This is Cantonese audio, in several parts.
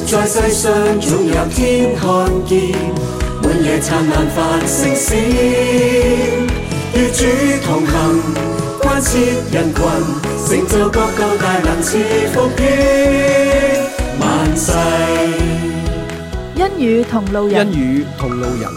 在世上總有天看見，滿夜燦爛繁星閃，與主同行，關切人群，成就國度大能賜福於萬世。 恩與同路人， 恩與同路人，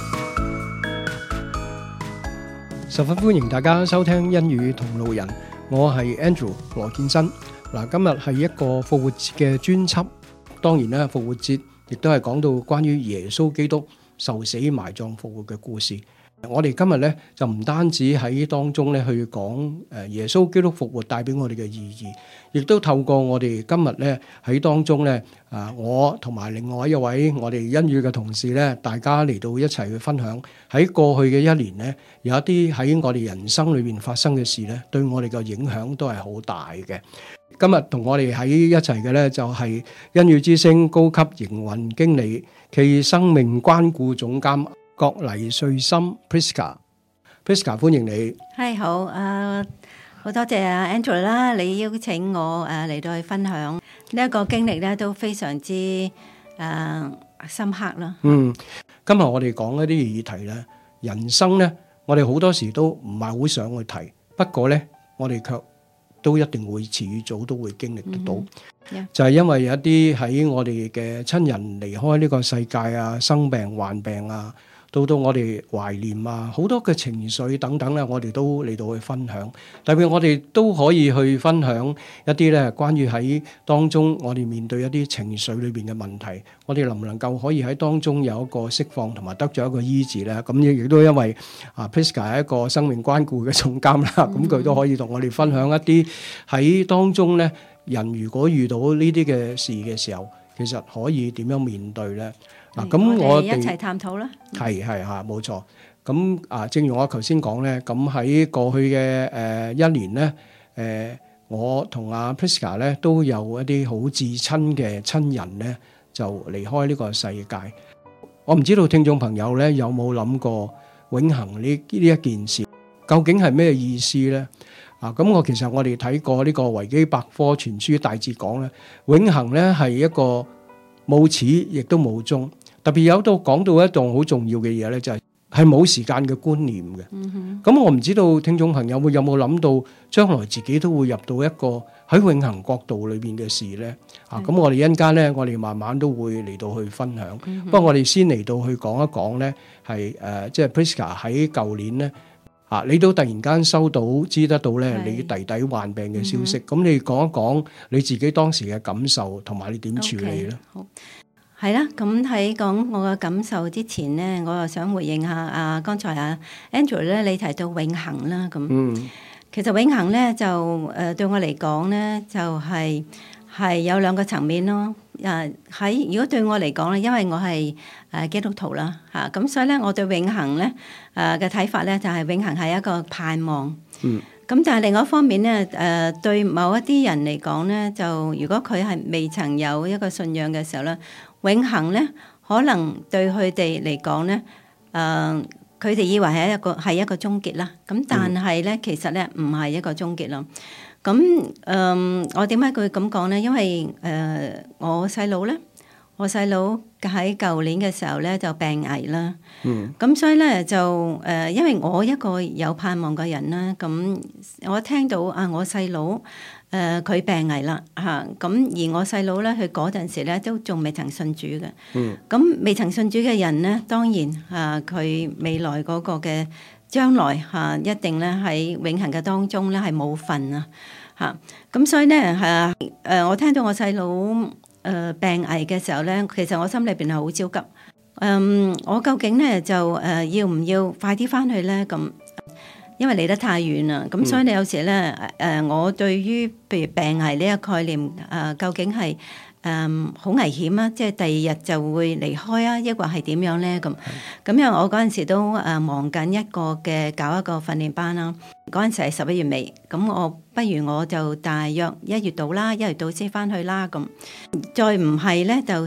十分歡迎大家收聽恩與同路人，我係 Andrew 羅建新。嗱，今日係一個復活節嘅專輯，當然啦，復活節亦都係講到關於耶穌基督受死埋葬復活嘅故事。我哋今日咧就唔單止喺當中咧去講耶穌基督復活帶俾我哋嘅意義，亦都透過我哋今日咧喺當中咧我同埋另外一位我哋恩與嘅同事咧，大家嚟到一齊去分享喺過去嘅一年咧，有一啲喺我哋人生裏邊發生嘅事咧，對我哋嘅影響都係好大嘅。今日同我哋喺一齊嘅咧就係恩與之聲高級營運經理暨生命關顧總監郭黎瑞森 Priska 歡迎你。 係好，好多謝阿 Andrew 啦，你邀請我嚟到去分享呢一個經歷咧，都非常之深刻啦。 今日我哋講一啲議題咧，人生咧，我哋好多時都唔係好想去提，不過咧，我哋卻都一定會遲與早都會經歷得到，就係因為有一啲喺我哋嘅親人離開呢個世界啊，生病患病啊，到我哋懷念啊，好多嘅情緒等等咧，我哋都嚟到去分享。特別我哋都可以去分享一啲咧，關於喺當中我哋面對一啲情緒裏邊嘅問題，我哋能唔能夠可以喺當中有一個釋放同埋得咗一個醫治咧？咁亦都因為Priska 係一個生命關顧嘅總監啦，咁佢都可以同我哋分享一啲喺當中咧，人如果遇到呢啲嘅事嘅時候，其實可以點樣面對咧？咁我哋一齊探討啦。 係嚇，冇錯。咁正如我頭先講咧，咁喺過去嘅一年咧，我同阿 Priska 咧都有一啲好至親嘅親人咧，就離開呢個世界。我唔知道聽眾朋友咧有冇諗過永恆呢一件事究竟係咩意思咧？咁其實我哋睇過呢個維基百科全書大致講咧，永恆咧係一個冇始亦都冇終，特別有到講到一檔好重要嘅嘢咧，就係冇時間嘅觀念嘅。咁我唔知道聽眾朋友有冇諗到將來自己都會入到一個喺永恆國度裏邊嘅事咧？咁我哋一陣間咧，我哋慢慢都會嚟到去分享。不過我哋先嚟到去講一講咧，係即係 Priska 喺舊年咧，你都突然間知得到咧，你弟弟患病嘅消息。咁你講一講你自己當時嘅感受，同埋你點處理咧？ 好，係啦。咁喺講我嘅感受之前咧，我又想回應下剛才Andrew 咧，你提到永恆啦。咁其實永恆咧就對我嚟講咧，就係有兩個層面咯。如果對我嚟講咧，因為我係基督徒啦嚇，咁所以咧，我對永恆咧嘅睇法咧，就係永恆係一個盼望。咁但係另外一方面咧，對某一啲人嚟講咧，就如果佢係未曾有一個信仰嘅時候咧，永恆咧可能對佢哋嚟講咧，佢哋以為係一個終結啦。咁但係咧，其實咧唔係一個終結咯。咁我點解會咁講咧？因為我細佬喺舊年嘅時候咧就病危啦。咁所以咧就因為我一個有盼望嘅人啦，咁我聽到我細佬佢病危啦嚇，咁而我細佬咧佢嗰陣時咧都仲未曾信主嘅。咁未曾信主嘅人咧，當然佢未來嗰個嘅將來一定咧喺永恆嘅當中咧係冇份啊嚇。咁所以咧我聽到我細佬病危嘅時候咧，其實我心裏邊係好焦急。我究竟咧就要唔要快啲翻去咧？咁因為離得太遠啦，咁所以你有時咧我對於譬如病危呢個概念究竟係好危險啊！即係第二日就會離開啊，抑或係點樣咧？咁因為我嗰陣時都忙緊一個嘅搞一個訓練班啦。嗰陣時係11月尾，咁不如我就大約1月到啦，1月到先翻去啦。咁再唔係咧，就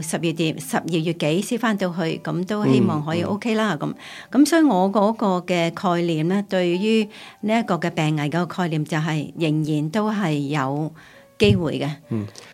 12月幾先翻到去，咁都希望可以 OK 啦。咁所以我嗰個嘅概念咧，對於呢一個嘅病危嘅概念就係仍然都係有機會嘅。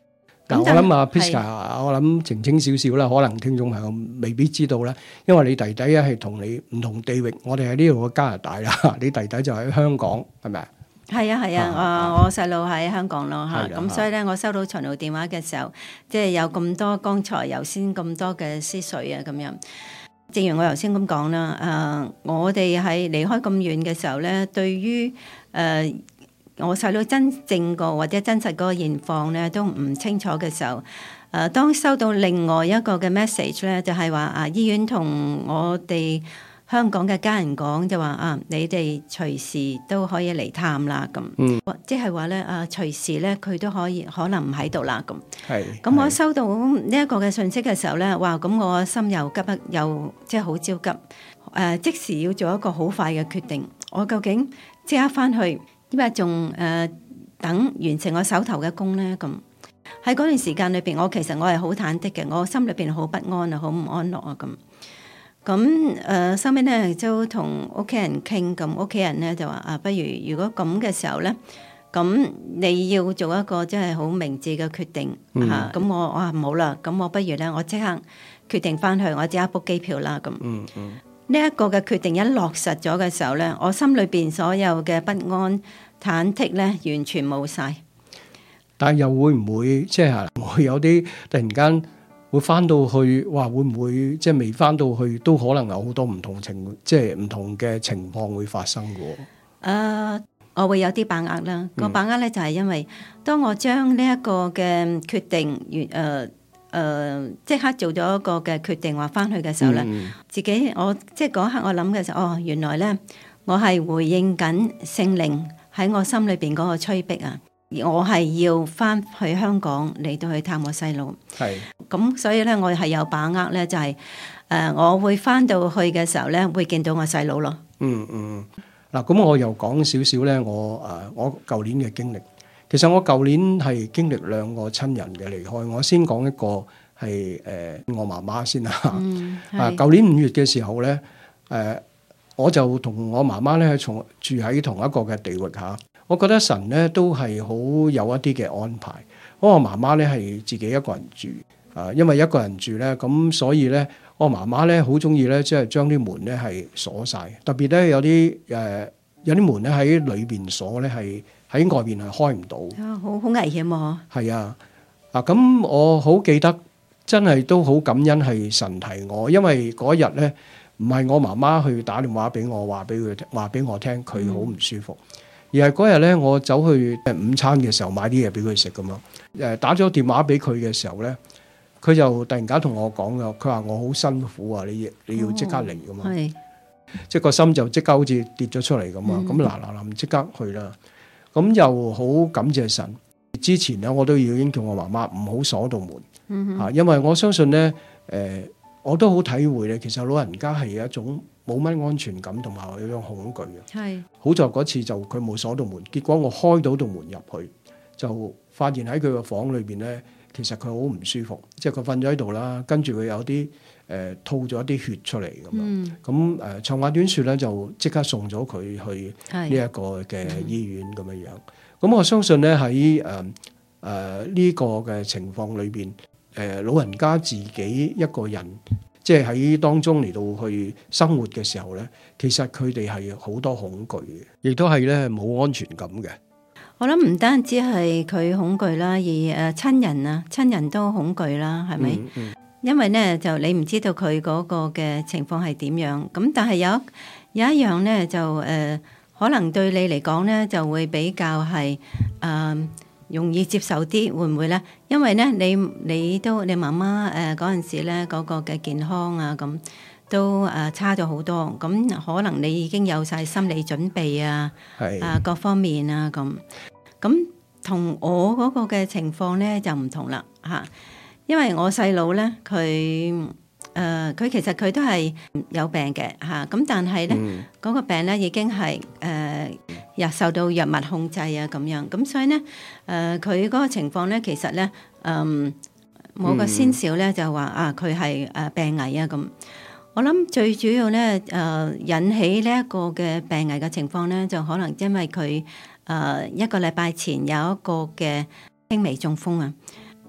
嗱，我諗啊 Prisca， 我諗澄清少少啦，可能聽眾朋友未必知道啦，因為你弟弟咧係同你唔同地域，我哋喺呢度嘅加拿大啦，你弟弟就喺香港，係咪啊？ 係啊，我細路喺香港咯嚇，咁所以咧，我收到巡邏電話嘅時候，即係有咁多剛才頭先咁多嘅思緒啊咁樣。正如我頭先咁講啦，我哋喺離開咁遠嘅時候咧，對於我細佬真正個或者真實嗰個現況咧都唔清楚嘅時候，當收到另外一個嘅 message 咧，就係話醫院同我哋香港嘅家人講，就話你哋隨時都可以嚟探啦咁，即係話咧隨時咧佢都可能唔喺度啦咁。係。咁我收到呢一個嘅信息嘅時候咧，哇！咁我心又急又即係好焦急，即時要做一個好快嘅決定。我究竟即刻翻去？因為仲等完成我手頭嘅工咧，咁喺嗰段時間裏邊，我其實係好忐忑嘅，我心裏邊好不安啊，好唔安樂啊咁。收尾咧就同屋企人傾，咁屋企人咧就話不如果咁嘅時候咧，咁你要做一個真係好明智嘅決定嚇。咁我話唔好啦，咁我不如咧，我即刻決定翻去，我即刻 book 機票啦咁。呢一個嘅決定一落實咗嘅時候咧，我心裏邊所有嘅不安、忐忑咧，完全冇晒。但係又會唔會即係會有啲突然間會翻到去，話會唔會即係未翻到去都可能有好多唔同即係唔同嘅情況會發生嘅？我會有啲把握啦。個把握咧就係因為當我將呢一個嘅決定即刻做咗一個嘅決定，話翻去嘅時候咧，自己我即係嗰刻我諗嘅時候，原來咧我係回應緊聖靈喺我心裏邊嗰個催逼啊！我係要翻去香港嚟到去探我細佬。係咁，所以咧我係有把握咧，就係我會翻到去嘅時候咧，會見到我細佬咯。嗱，咁我又講少少咧，我舊年嘅經歷。其實我舊年係經歷兩個親人嘅離開，我先講一個係我媽媽先啦。舊年5月嘅時候咧，我就同我媽媽咧住喺同一個嘅地域嚇。我覺得神咧都係好有一啲嘅安排。我媽媽咧係自己一個人住，因為一個人住咧，咁所以咧我媽媽咧好中意咧，即係將啲門咧係鎖晒，特別咧有啲門咧喺裏邊鎖咧係。喺外邊係開唔到，好危險喎。係啊，咁我好記得，真係都好感恩係神提我，因為嗰日咧唔係我媽媽去打電話俾我，話俾我聽佢好唔舒服，而係嗰日咧我走去午餐嘅時候買啲嘢俾佢食咁樣。打咗電話俾佢嘅時候咧，佢就突然間同我講㗎，佢話我好辛苦啊，你要即刻嚟咁啊，即係個心就即刻好似跌咗出嚟咁啊，咁嗱即刻去啦。咁又好感謝神。之前咧，我都已經叫我媽媽唔好鎖道門，因為我相信咧，我都好體會咧。其實老人家係一種冇乜安全感同埋有一種恐懼嘅。係好在嗰次就佢冇鎖道門，結果我開到道門入去，就發現喺佢個房裏邊咧，其實佢好唔舒服，即係佢瞓咗喺度啦，跟住佢有啲吐咗一啲血出嚟咁樣。咁長話短説咧，就即刻送咗佢去呢一個嘅醫院咁樣樣。咁我相信咧喺呢個嘅情況裏邊，老人家自己一個人，即係喺當中嚟到去生活嘅時候咧，其實佢哋係好多恐懼嘅，亦都係咧冇安全感嘅。我諗唔單止係佢恐懼啦，而親人都恐懼啦，係咪？因為咧就你唔知道佢嗰個嘅情況係點樣，咁但係有一樣咧就可能對你嚟講咧就會比較係容易接受啲，會唔會咧？因為咧你媽媽嗰陣時咧嗰個嘅健康啊咁都差咗好多，咁可能你已經有晒心理準備啊，各方面啊咁同我嗰個嘅情況咧就唔同啦嚇。因為我細佬咧，佢其實佢都係有病嘅嚇，咁但係咧嗰個病咧已經係又受到藥物控制啊咁樣，咁所以咧佢嗰個情況咧其實咧我個先兆咧就話佢係病危啊咁。我諗最主要咧引起呢一個嘅病危嘅情況咧，就可能因為佢1個禮拜前有一個嘅輕微中風啊。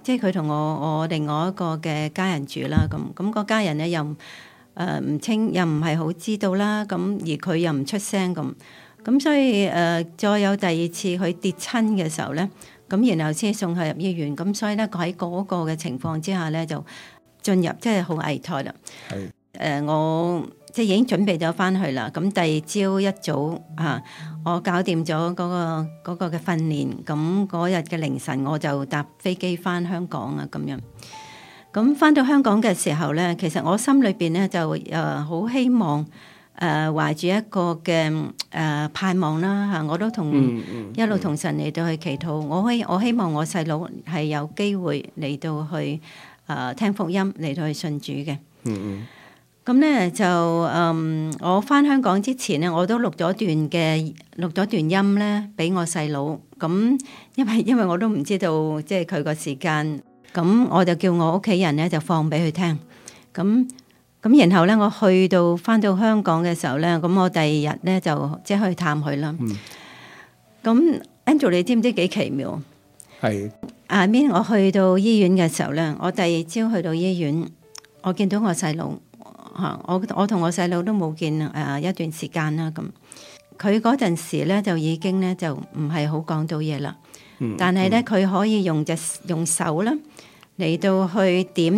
即係佢同我另外一個嘅家人住啦。咁個家人咧又唔清，又唔係好知道啦。咁而佢又唔出聲咁所以再有第二次佢跌親嘅時候咧，咁然後先送佢入醫院。咁所以咧喺嗰個嘅情況之下咧，就進入即係好危殆啦。係我即係已經準備咗翻去啦。咁第二朝一早我搞掂咗嗰個嘅訓練。咁嗰日嘅凌晨我就搭飛機翻香港啊咁樣。咁翻到香港嘅時候咧，其實我心裏邊咧就好希望懷住一個嘅盼望啦嚇，我都一路同神嚟到去祈禱。我希望我細佬係有機會嚟到去聽福音，嚟到去信主嘅。咁咧就我翻香港之前咧，我都錄咗段音咧俾我細佬。咁因為我都唔知道即係佢個時間。咁我就叫我屋企人咧就放俾佢聽，咁然後咧我翻到香港嘅時候咧，咁我第二日咧就即係去探佢啦。咁 Andrew 你知唔知幾奇妙？係我去到醫院嘅時候咧，我第二朝去到醫院，我見到我細佬我同我細佬都冇見一段時間啦。咁佢嗰陣時咧就已經咧就唔係好講到嘢啦。但係咧，佢可以用手啦嚟到去點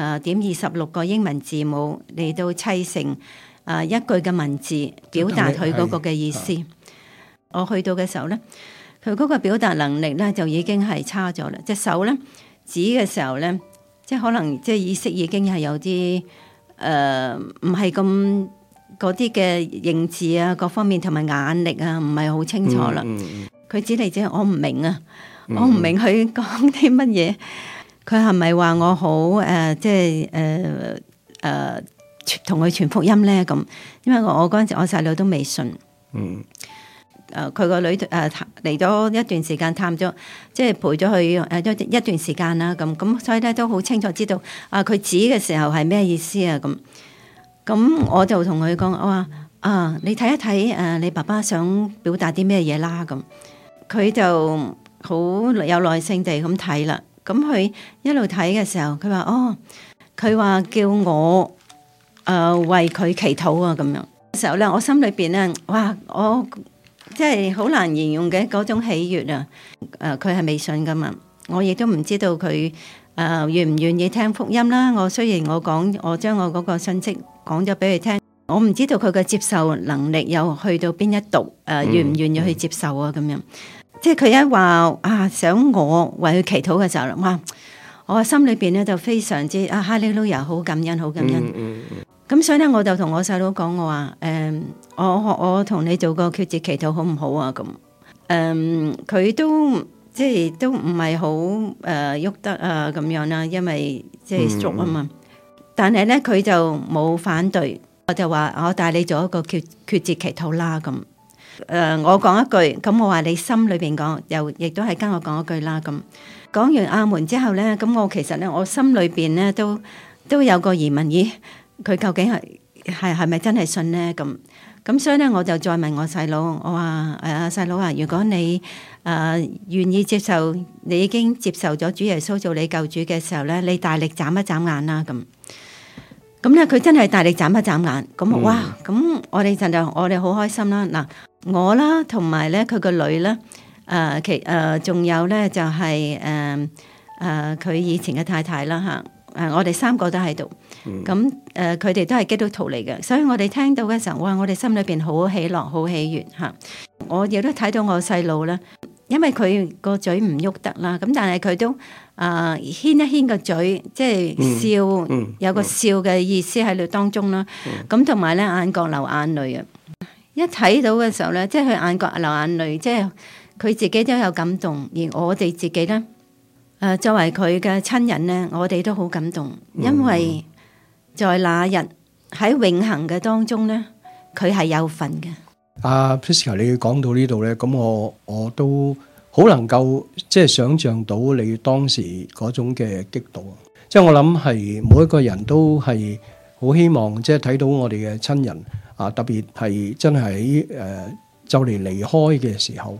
26個英文字母嚟到砌成一句嘅文字，表達佢嗰個嘅意思。我去到嘅時候咧，佢嗰個表達能力咧就已經係差咗啦。隻手咧指嘅時候咧，即係可能即係意識已經係有啲唔係咁嗰啲嘅認字啊，各方面同埋眼力啊，唔係好清楚啦。佢指嚟指去，我唔明啊！我唔明佢講啲乜嘢。佢係咪話我好即係同佢傳福音咧？咁因為我嗰陣時我細佬都未信。佢個女嚟咗一段時間探咗，即係陪咗佢一段時間啦。咁所以咧都好清楚知道佢指嘅時候係咩意思啊？咁我就同佢講，我話你睇一睇你爸爸想表達啲咩嘢啦。咁佢就好有耐性地咁睇啦。咁佢一路睇嘅時候，佢話佢話叫我為佢祈禱啊。咁樣時候咧，我心裏邊咧，哇！我即係好難形容嘅嗰種喜悅啊。佢係未信噶嘛，我亦都唔知道佢願唔願意聽福音啦。我雖然我將我嗰個信息講咗俾佢聽，我唔知道佢嘅接受能力有去到邊一度，願唔願意去接受啊？咁樣。即係佢一話想我為佢祈禱嘅時候，哇！我心裏邊咧就非常之哈利路亞，好感恩，好感恩。咁所以咧，我就同我細佬講，我話我同你做個決志祈禱好唔好啊？咁佢都即係都唔係好喐得咁樣啦，因為即係 stroke 啊嘛。但係咧佢就冇反對，我就話我帶你做一個決志祈禱啦咁。我講一句，咁我話你心裏邊講，又亦都係跟我講一句啦。咁講完阿門之後咧，咁我其實咧，我心裏邊咧都有個疑問，咦，佢究竟係咪真係信咧？咁所以咧，我就再問我細佬，我話細佬啊，如果你願意接受，你已經接受咗主耶穌做你救主嘅時候咧，你大力眨一眨眼啦。咁咧，佢真係大力眨一眨眼。咁哇，咁我哋好開心啦。嗱。我啦，同埋咧佢個女咧，仲有咧就係佢以前嘅太太啦嚇，我哋三個都喺度，咁佢哋都係基督徒嚟嘅，所以我哋聽到嘅時候，哇！我哋心裏邊好喜樂，好喜悅嚇。我亦都睇到我細路咧，因為佢個嘴唔喐得啦，咁但係佢都牽一牽個嘴，即係笑，有個笑嘅意思喺度當中啦。咁同埋咧眼角流眼淚啊！一睇到嘅時候咧，即係佢眼角流眼淚，即係佢自己都有感動，而我哋自己咧，作為佢嘅親人咧，我哋都好感動，因為在那日喺永恆嘅當中咧，佢係有份嘅。 阿 Prisca， 你講到呢度咧，咁我都好能夠即係想像到你當時嗰種嘅激動，即係我諗係每一個人都係好希望即係睇到我哋嘅親人。特別係真係喺就嚟離開嘅時候，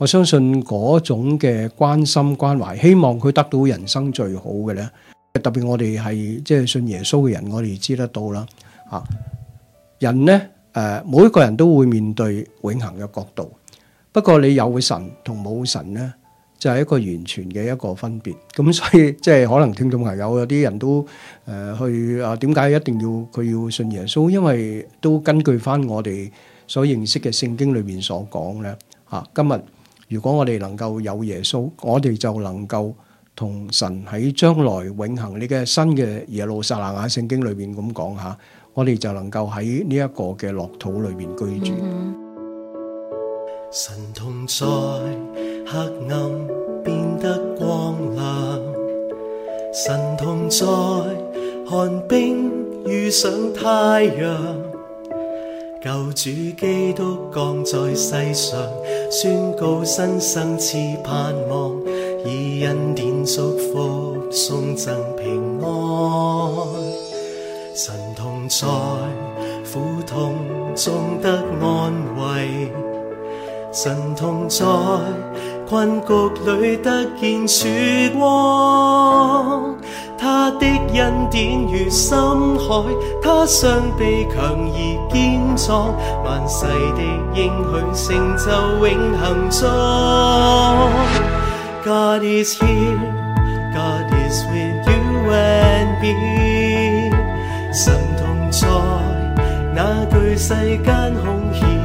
我相信嗰種嘅關心關懷，希望佢得到人生最好嘅咧。特別我哋係即係信耶穌嘅人，我哋知得到啦。人咧每一個人都會面對永恆嘅國度。不過你有神同冇神咧，就係一個完全嘅一個分別。咁所以即係可能聽眾朋友有啲人都去點解一定要佢要信耶穌？因為都根據翻我哋所認識嘅聖經裏面所講咧，今日如果我哋能夠有耶穌，我哋就能夠同神喺將來永恆呢嘅新嘅耶路撒冷聖經裏邊咁講下，我哋就能夠喺呢一個嘅樂土裏邊居住。 神同在，黑暗變得光亮。神同在，寒冰遇上太陽。救主基督降在世上，宣告新生賜盼望，以恩典祝福送贈平安。神同在，苦痛中得安慰。神同在，困局裏得見曙光。他的恩典如深海，他雙臂強而堅壯，萬世的應許成就永恆中。God is here, God is with you and me。神同在，那具世間空虛。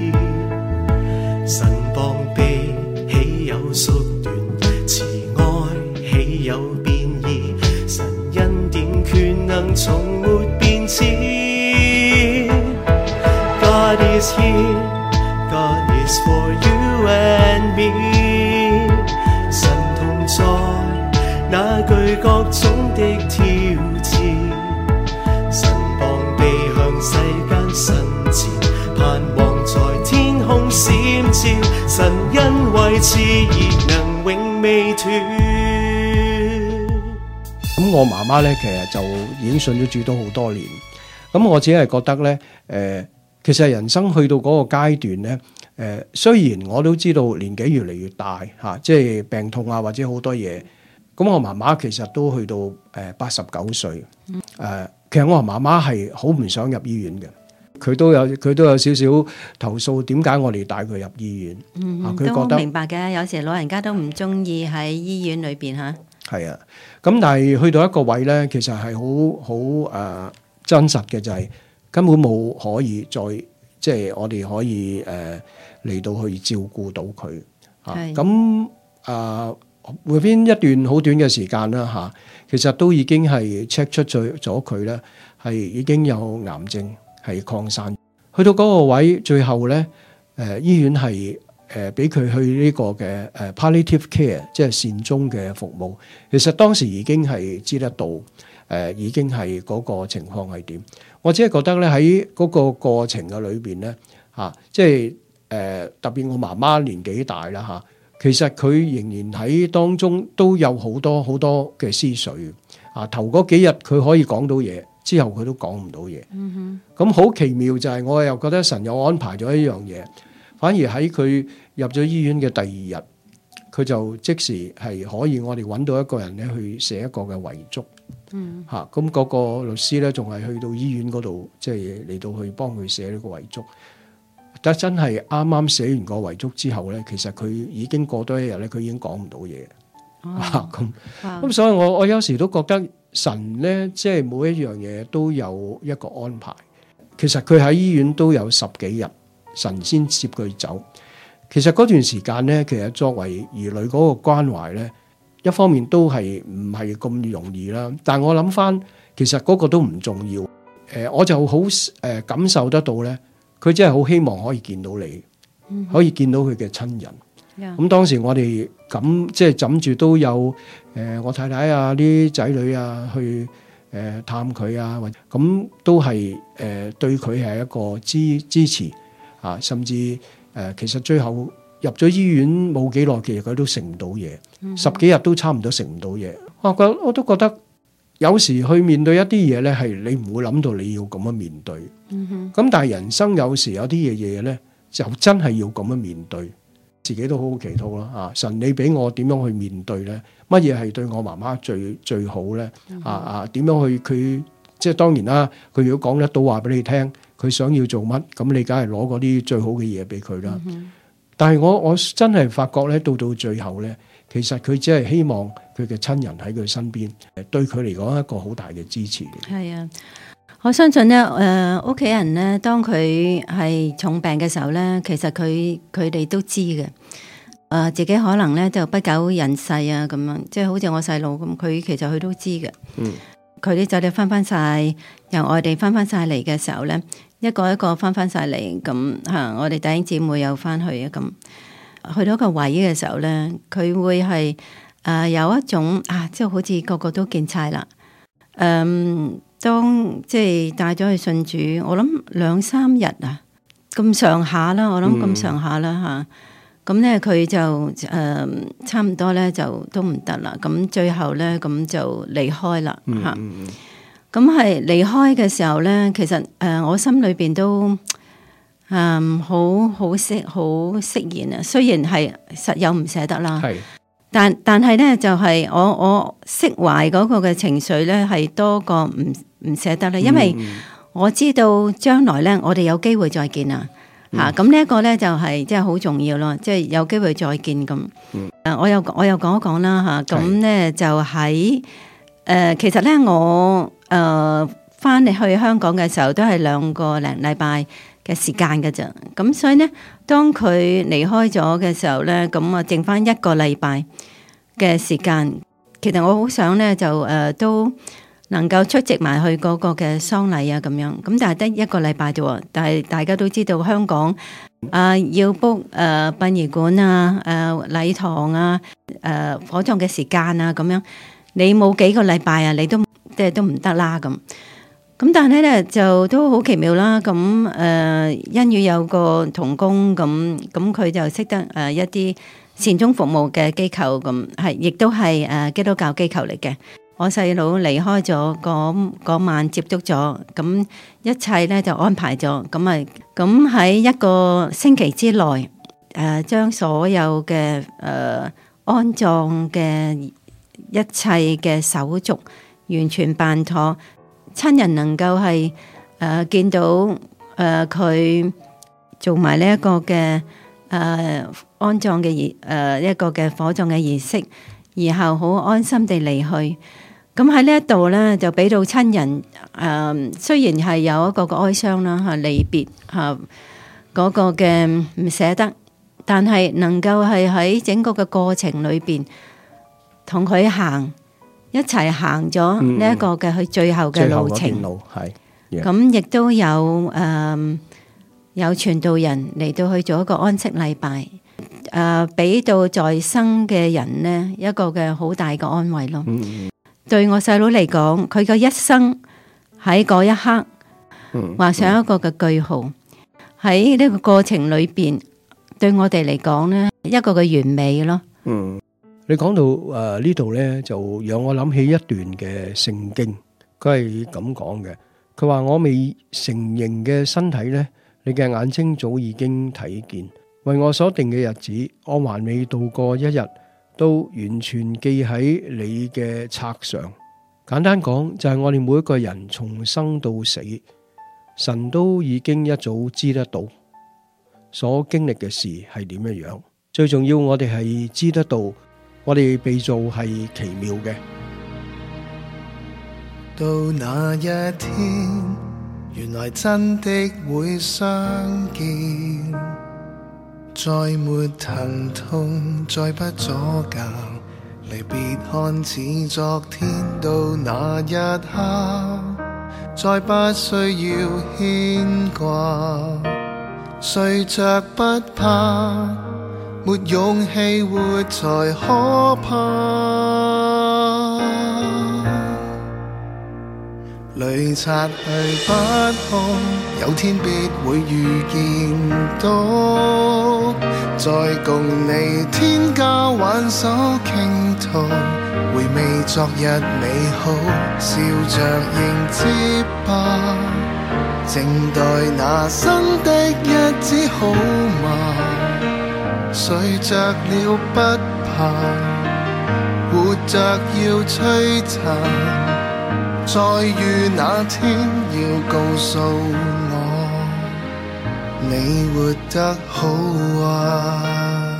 神膀臂豈有縮短，慈愛豈有變異，神恩典權能從沒變遷。God is here, God is for you and me。神同在，那具各種的挑戰，神膀臂向世間伸展，盼望在天空閃照，神恩維持而能永未斷。 咁我媽媽咧，其實就已經信咗主都好多年。咁我只係覺得咧，其實人生去到嗰個階段咧，雖然我都知道年紀越嚟越大嚇，即係病痛啊或者好多嘢。咁我媽媽其實都去到89歲。其實我媽媽係好唔想入醫院嘅。佢都有少少投訴，點解我哋帶佢入醫院？佢覺得都明白嘅，有時老人家都唔中意喺醫院裏邊嚇。 係啊，咁但係去到一個位咧，其實係好真實嘅，就係根本冇可以再即係我哋可以嚟到去照顧到佢嚇。咁within一段好短嘅時間啦嚇，其實都已經係 check 出咗佢咧係已經有癌症。係擴散，去到嗰個位，最後咧，醫院係俾佢去呢個嘅palliative care，即係善終嘅服務。其實當時已經係知得到，已經係嗰個情況係點。我只係覺得咧喺嗰個過程嘅裏邊咧，即係特別我媽媽年紀大啦嚇，其實佢仍然喺當中都有好多好多嘅思緒。頭嗰幾日佢可以講到嘢。之後佢都講唔到嘢，咁好奇妙就係我又覺得神有安排咗一樣嘢，反而喺佢入咗醫院嘅第二日，佢就即時係可以我哋揾到一個人咧去寫一個嘅遺囑，咁嗰個律師咧仲係去到醫院嗰度，即係嚟到去幫佢寫呢個遺囑。但真係啱啱寫完個遺囑之後咧，其實佢已經過多一日咧，佢已經講唔到嘢。咁所以我有時都覺得神咧，即係每一樣嘢都有一個安排。其實佢喺醫院都有10幾日，神先接佢走。其實嗰段時間咧，其實作為兒女嗰個關懷咧，一方面都係唔係咁容易啦。但我諗翻，其實嗰個都唔重要。我就好感受得到咧，佢真係好希望可以見到你，可以見到佢嘅親人。咁當時我哋咁即係枕住都有我太太啊啲仔女啊去探佢啊，咁都係對佢係一個支持甚至其實最後入咗醫院冇幾耐，其實佢都食唔到嘢，10幾日都差唔多食唔到嘢。我都覺得有時去面對一啲嘢咧，係你唔會諗到你要咁樣面對。咁但係人生有時有啲嘢咧，就真係要咁樣面對。 自己都好好祈禱啦。神你俾我點樣去面對咧？乜嘢係對我媽媽最好咧？點樣去佢即係當然啦。佢如果講得到話俾你聽，佢想要做乜，咁你梗係攞嗰啲最好嘅嘢俾佢啦。但係我真係發覺咧，到最後咧，其實佢只係希望佢嘅親人喺佢身邊，對佢嚟講一個好大嘅支持。 係啊，我相信咧，屋企人咧，當佢係重病嘅時候咧，其實佢哋都知嘅。自己可能咧就不久人世啊，咁樣，即係好似我細路咁，佢其實佢都知嘅。佢啲仔女翻晒由外地翻晒嚟嘅時候咧，一個一個翻晒嚟，咁我哋弟兄姊妹又翻去啊，咁去到一個位嘅時候咧，佢會係有一種即係好似個個都見晒啦。當即係帶咗去信主，我諗2-3日咁上下啦，我諗咁上下啦吓，咁咧佢就差唔多咧就都唔得啦，咁最後咧咁就離開啦吓。咁係離開嘅時候咧，其實我心裏邊都好釋然啊。雖然係實有唔捨得啦，但係咧就係我釋懷嗰個嘅情緒咧係多過唔捨得咧，因為我知道將來咧我哋有機會再見啊。咁呢一個咧就係即係好重要咯，即係有機會再見咁。我又講一講啦吓，咁咧就喺其實咧我翻嚟去香港嘅時候都係2個零禮拜嘅時間㗎咋，咁所以咧當佢離開咗嘅時候咧，咁啊剩翻1個禮拜嘅時間，其實我好想咧就都能夠出席埋去嗰個嘅喪禮啊咁樣，咁但係得1個禮拜啫，但係大家都知道香港要 book 殯儀館啊、禮堂啊、火葬嘅時間啊咁樣，你冇幾個禮拜啊，你都即係都唔得啦咁。咁但係咧就都好奇妙啦，咁因與有個同工咁佢就識得一啲善終服務嘅機構，咁係亦都係基督教機構嚟嘅。我細佬離開咗嗰晚接觸咗，咁一切咧就安排咗，咁喺1個星期之內，將所有嘅安葬嘅一切嘅手續完全辦妥，親人能夠係見到佢做埋呢一個嘅安葬嘅一個嘅火葬嘅儀式，然後好安心地離去。咁喺呢一度咧，就俾到親人雖然係有一個嘅哀傷啦嚇，離別嚇嗰個嘅唔捨得，但係能夠係喺整個嘅過程裏邊同佢一齊行咗呢一個嘅佢最後嘅路程。咁亦都有傳道人嚟到去做一個安息禮拜，俾到在生嘅人呢一個嘅好大嘅安慰咯。對我細佬嚟講，佢嘅一生喺嗰一刻畫上一個嘅句號。喺呢個過程裏邊，對我哋嚟講呢一個嘅完美咯。 你講到呢度呢，就讓我諗起一段嘅聖經，佢係咁講嘅。佢話：我未成形嘅身體呢，你嘅眼睛早已經睇見，為我所定嘅日子，我還未度過一日，都完全記喺你嘅冊上。簡單講，就係我哋每一個人從生到死，神都已經一早知得到所經歷嘅事係點樣樣。最重要，我哋係知得到，我哋被造係奇妙嘅。 到那一天，原來真的會相見，再沒疼痛，再不阻隔，離別看似昨天。到那一刻，再不需要牽掛，睡着不怕，沒勇氣活才可怕。淚擦去不空，有天必會遇見到，再共你天交挽手傾吐，回味昨日美好，笑着迎接吧，靜待那新的日子好嗎？ 睡着了不怕，活着要璀璨。再遇那天要告訴我，你活得好啊。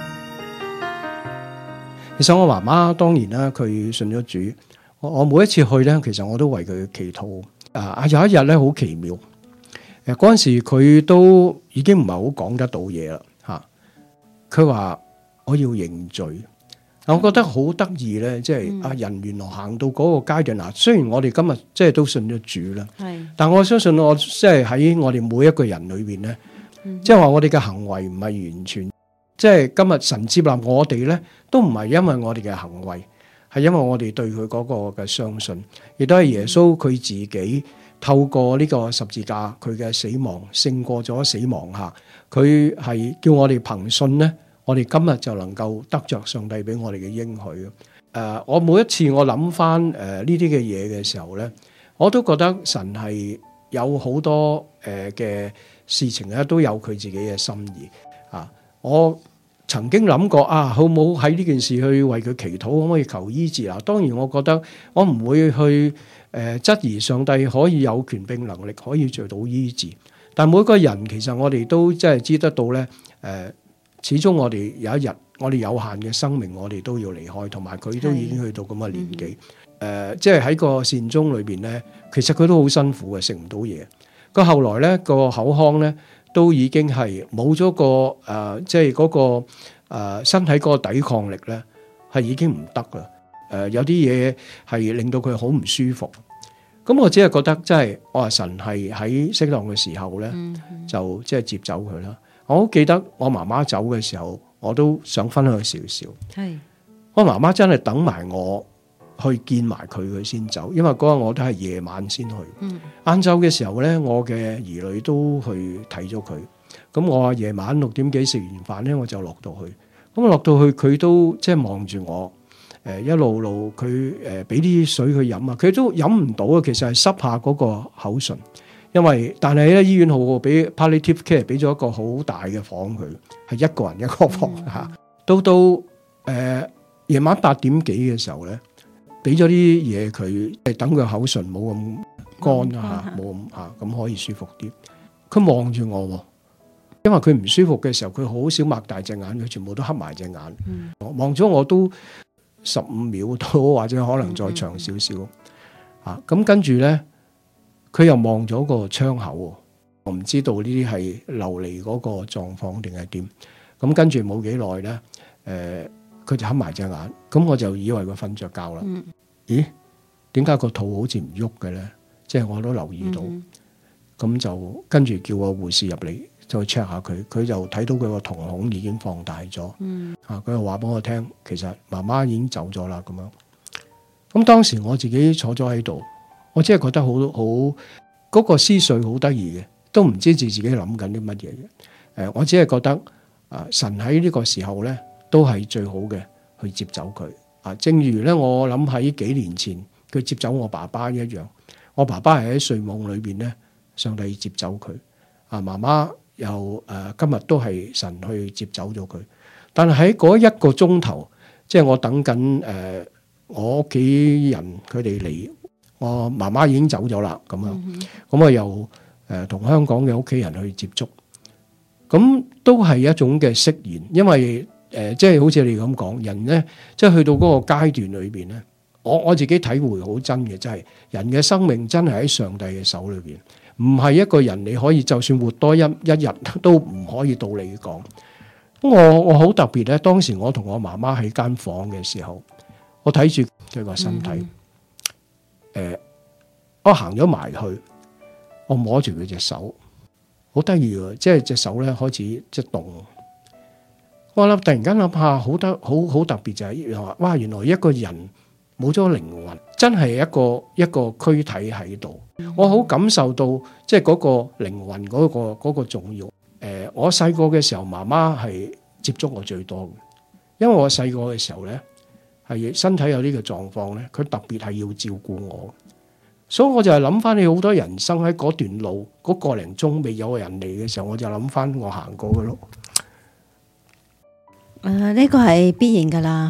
其實我媽媽當年啦，佢信咗主，我每一次去咧，其實我都為佢祈禱。有一日咧好奇妙，嗰陣時佢都已經唔係好講得到嘢啦嚇。佢話我要認罪。我覺得好得意咧，即係人原來行到嗰個階段啊。雖然我哋今日即係都信咗主啦，但我相信我即係喺我哋每一個人裏邊咧，即係話我哋嘅行為唔係完全，即係今日神接納我哋咧，都唔係因為我哋嘅行為，係因為我哋對佢嗰個嘅相信，亦都係耶穌佢自己透過呢個十字架佢嘅死亡勝過咗死亡嚇，佢係叫我哋憑信咧。我哋今日就能夠得着上帝俾我哋嘅應許。我每一次我諗翻呢啲嘅嘢嘅時候咧，我都覺得神係有好多嘅事情咧，都有佢自己嘅心意啊。我曾經諗過好唔好喺呢件事去為佢祈禱，可唔可以求醫治啊？當然，我覺得我唔會去質疑上帝可以有權柄能力可以做到醫治，但每個人其實我哋都真係知得到咧始終我哋有一日，我哋有限嘅生命，我哋都要離開，同埋佢都已經去到咁嘅年紀。即係喺個善終裏邊咧，其實佢都好辛苦嘅，食唔到嘢。佢後來咧個口腔咧都已經係冇咗個即係嗰個身體嗰個抵抗力咧，係已經唔得啦。有啲嘢係令到佢好唔舒服。咁我只係覺得，即係我話神係喺適當嘅時候咧，就即係接走佢啦。我好記得我媽媽走嘅時候，我都想分享少少。係我媽媽真係等埋我去見埋佢先走，因為嗰日我都係夜晚先去。晏晝嘅時候咧，我嘅兒女都去睇咗佢。咁我話夜晚6點幾食完飯咧，我就落到去。咁落到去佢都即係望住我，一路路佢俾啲水佢飲啊，佢都飲唔到啊。其實係濕下嗰個口唇。但係咧醫院好好，俾 palliative care 俾咗一個好大嘅房佢，係一個人一個房嚇。到夜晚8點幾嘅時候咧，俾咗啲嘢佢，等佢口唇冇咁乾嚇，冇咁嚇，咁可以舒服啲。佢望住我，因為佢唔舒服嘅時候，佢好少擘大隻眼，佢全部都黑埋隻眼。望咗我都15秒到，或者可能再長少少嚇。咁跟住咧。佢又望咗個窗口，我唔知道呢啲係流離嗰個狀況定係點。咁跟住冇幾耐咧，佢就黑埋隻眼，咁我就以為佢瞓着覺啦。咦？點解個肚好似唔喐嘅咧？即係我都留意到，咁就跟住叫個護士入嚟再 check 下佢，佢就睇到佢個瞳孔已經放大咗。佢又話俾我聽，其實媽媽已經走咗啦。咁樣，咁當時我自己坐咗喺度。我真係覺得好嗰個思緒好得意嘅，都唔知自己諗緊啲乜嘢嘅。我只係覺得神喺呢個時候咧，都係最好嘅去接走佢。正如咧，我諗喺幾年前佢接走我爸爸一樣，我爸爸係喺睡夢裏邊咧，上帝接走佢。媽媽又今日都係神去接走咗佢。但係喺嗰一個鐘頭，即係我等緊我屋企人佢哋嚟。我媽媽已經走咗啦，咁樣，咁我又同香港嘅屋企人去接觸，咁都係一種嘅釋然，因為即係好似你咁講，人咧即係去到嗰個階段裏邊咧，我自己體會好真嘅，即係人嘅生命真係喺上帝嘅手裏邊，唔係一個人你可以就算活多一日都唔可以到你講。我好特別咧，當時我同我媽媽喺間房嘅時候，我睇住佢個身體。我行咗埋去，我摸住佢隻手，好得意喎！即係隻手咧開始即係動。我諗突然間諗下，好特別就係話，哇！原來一個人冇咗靈魂，真係一個軀體喺度。我好感受到即係嗰個靈魂嗰個重要。我細個嘅時候，媽媽係接觸我最多嘅，因為我細個嘅時候咧。係身體有呢個狀況咧，佢特別係要照顧我，所以我就係諗翻你好多人生喺嗰段路嗰個零鐘未有人嚟嘅時候，我就諗翻我行過嘅咯。 呢個係必然噶啦，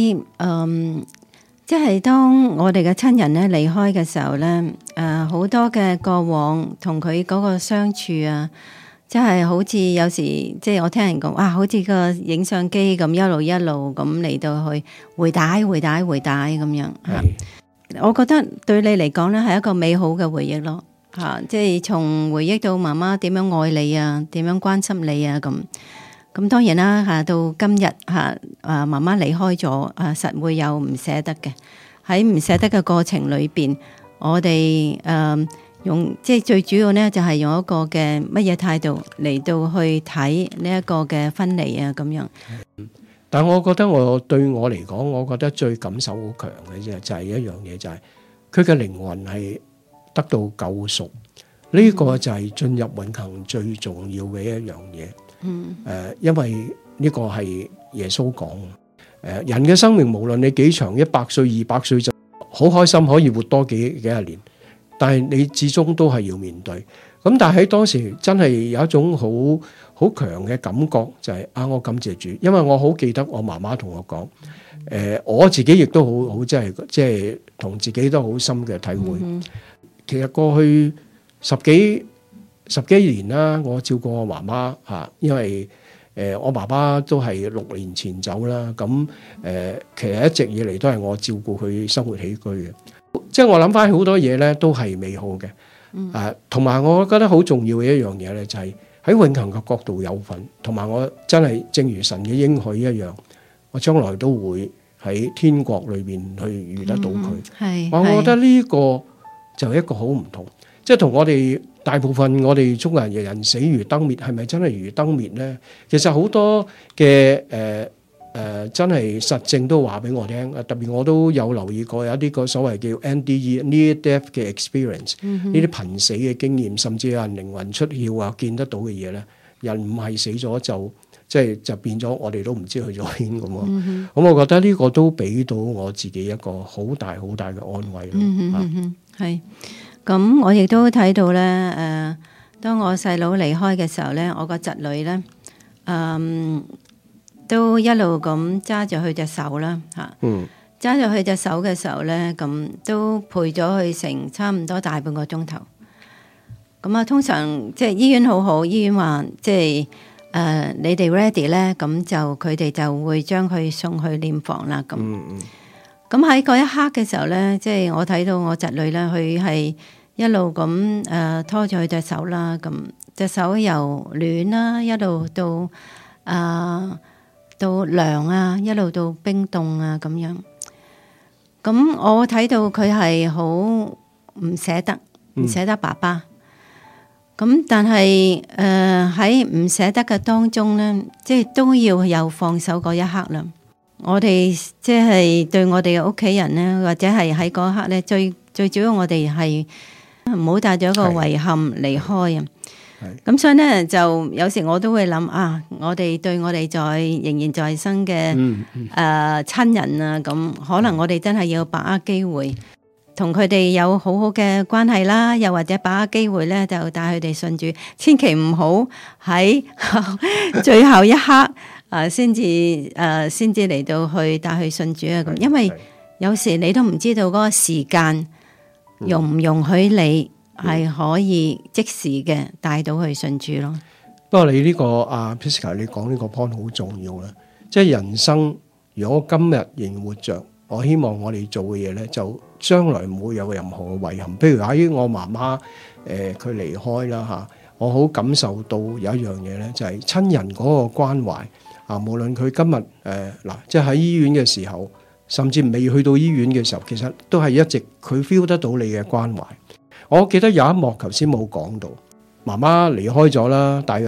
即係當我哋嘅親人咧離開嘅時候咧，好多嘅過往同佢嗰個相處啊，即係好似有時即係我聽人講，哇，好似個影相機咁一路一路咁嚟到去回帶咁樣。我覺得對你嚟講咧係一個美好嘅回憶咯，即係從回憶到媽媽點樣愛你啊，點樣關心你啊咁。咁當然啦，到今日媽媽離開咗，實會有唔捨得嘅。喺唔捨得嘅過程裏邊，我哋用即係最主要咧，就係用一個嘅乜嘢態度嚟到去睇呢一個嘅分離啊咁樣。 但我覺得對我嚟講，我覺得最感受好強嘅啫，就係一樣嘢，就係佢嘅靈魂係得到救贖。呢個就係進入永恆最重要嘅一樣嘢。因為呢個係耶穌講，人嘅生命無論你幾長，100歲、200歲就好開心，可以活多幾十年，但係你始終都係要面對。咁但係喺當時真係有一種好強嘅感覺，就係我感謝主，因為我好記得我媽媽同我講，我自己亦都好即係同自己都好深嘅體會。其實過去十幾年啦，我照顧我媽媽嚇，因為我爸爸都係6年前走啦，咁其實一直以嚟都係我照顧佢生活起居嘅，即係我諗翻好多嘢咧都係美好嘅，同埋我覺得好重要嘅一樣嘢咧就係喺永恆嘅角度有份，同埋我真係正如神嘅應許一樣，我將來都會喺天國裏邊去遇得到佢。我覺得呢個就係一個好唔同，即係同我哋大部分我哋中國人嘅人死如燈滅，係咪真係如燈滅咧？其實好多嘅真係實證都話俾我聽，特別我都有留意過有一啲個所謂叫 NDE Near Death 嘅 experience，呢啲瀕死嘅經驗，甚至有人靈魂出竅啊，見得到嘅嘢咧，人唔係死咗就變咗，我哋都唔知去咗邊咁啊！咁我覺得呢個都俾到我自己一個好大好大嘅安慰咯。 係。咁我亦都睇到咧，當我細佬離開嘅時候咧，我個侄女咧，都一路咁揸住佢隻手啦，揸住佢隻手嘅時候咧，咁都陪咗佢成差唔多大半個鐘頭。咁啊，通常即係醫院好好，醫院話即係你哋 ready 咧，咁就佢哋就會將佢送去殮房啦。咁。咁喺嗰一刻嘅時候咧，即係我睇到我侄女咧，佢係一路咁拖住佢隻手啦，咁隻手由暖啦，一路到涼啊，一路到冰凍啊咁樣。咁我睇到佢係好唔捨得爸爸。咁但係喺唔捨得嘅當中咧，即係都要有放手嗰一刻啦。我哋即係對我哋嘅屋企人咧，或者係喺嗰刻咧，最主要我哋係唔好帶咗一個遺憾離開啊。咁所以咧，就有時我都會諗我哋對我哋仍然在生嘅親人啊，咁可能我哋真係要把握機會，同佢哋有好好嘅關係啦，又或者把握機會咧，就帶佢哋信主，千祈唔好喺最後一刻。先至嚟到去帶去信主啊！咁，因為有時你都唔知道嗰個時間容唔容許你係可以即時嘅帶到去信主咯。 不過你呢個Prisca 你講呢個 point 好重要啦，即係人生如果今日仍活着，我希望我哋做嘅嘢咧，就將來唔會有任何嘅遺憾。譬如喺我媽媽佢離開啦嚇，我好感受到有一樣嘢咧，就係親人嗰個關懷。無論佢今日即係喺醫院嘅時候，甚至未去到醫院嘅時候，其實都係一直佢 feel 得到你嘅關懷。我記得有一幕頭先冇講到，媽媽離開咗啦，大約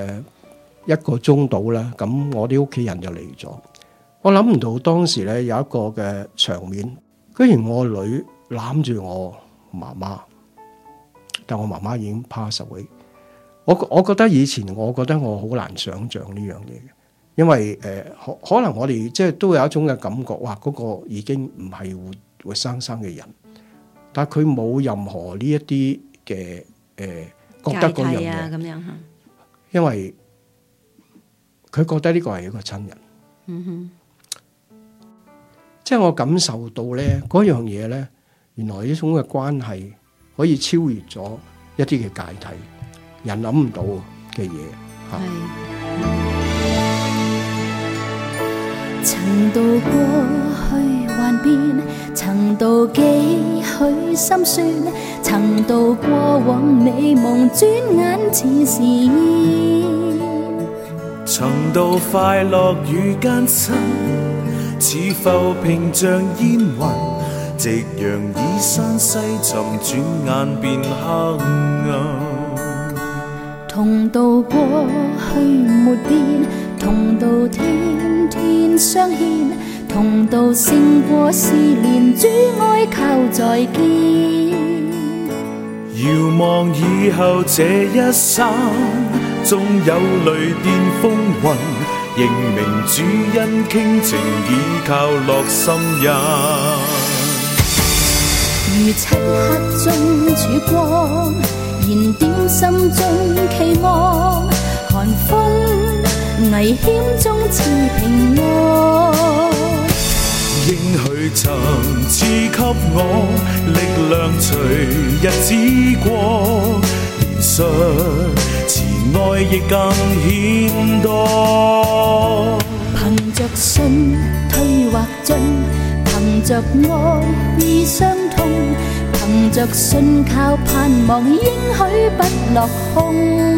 1個鐘到啦，咁我啲屋企人就嚟咗。我諗唔到當時咧有一個嘅場面，居然我女攬住我媽媽，但我媽媽已經 pass away。我覺得以前我覺得我好難想像呢樣嘢嘅。因為可能我哋即係都有一種嘅感覺，哇！嗰個已經唔係活生生嘅人，但係佢冇任何呢一啲嘅覺得嗰樣嘢， 咁樣， 因為佢覺得呢個係一個親人， 即係我感受到咧嗰樣嘢咧，原來呢種嘅關係可以超越咗一啲嘅界體，人諗唔到嘅嘢嚇。 曾渡過去幻變，曾渡幾許心酸，曾渡過往美夢，轉眼似是煙。 曾渡快樂與艱辛，似浮萍像煙雲，夕陽已山西沉，轉眼變黑暗。 同渡過去沒變，同渡天天相牽，同渡勝過試煉，主愛靠再見。 遙望以後這一生，縱有雷電風雲，認明主恩傾情倚靠落心印。 如漆黑中曙光，燃點心中期望，寒風危險中賜平安。 應許曾賜給我力量，隨日子過，憐恤慈愛亦更顯多。 憑着信退或進，憑着愛已傷痛，憑着信靠盼望，應許不落空。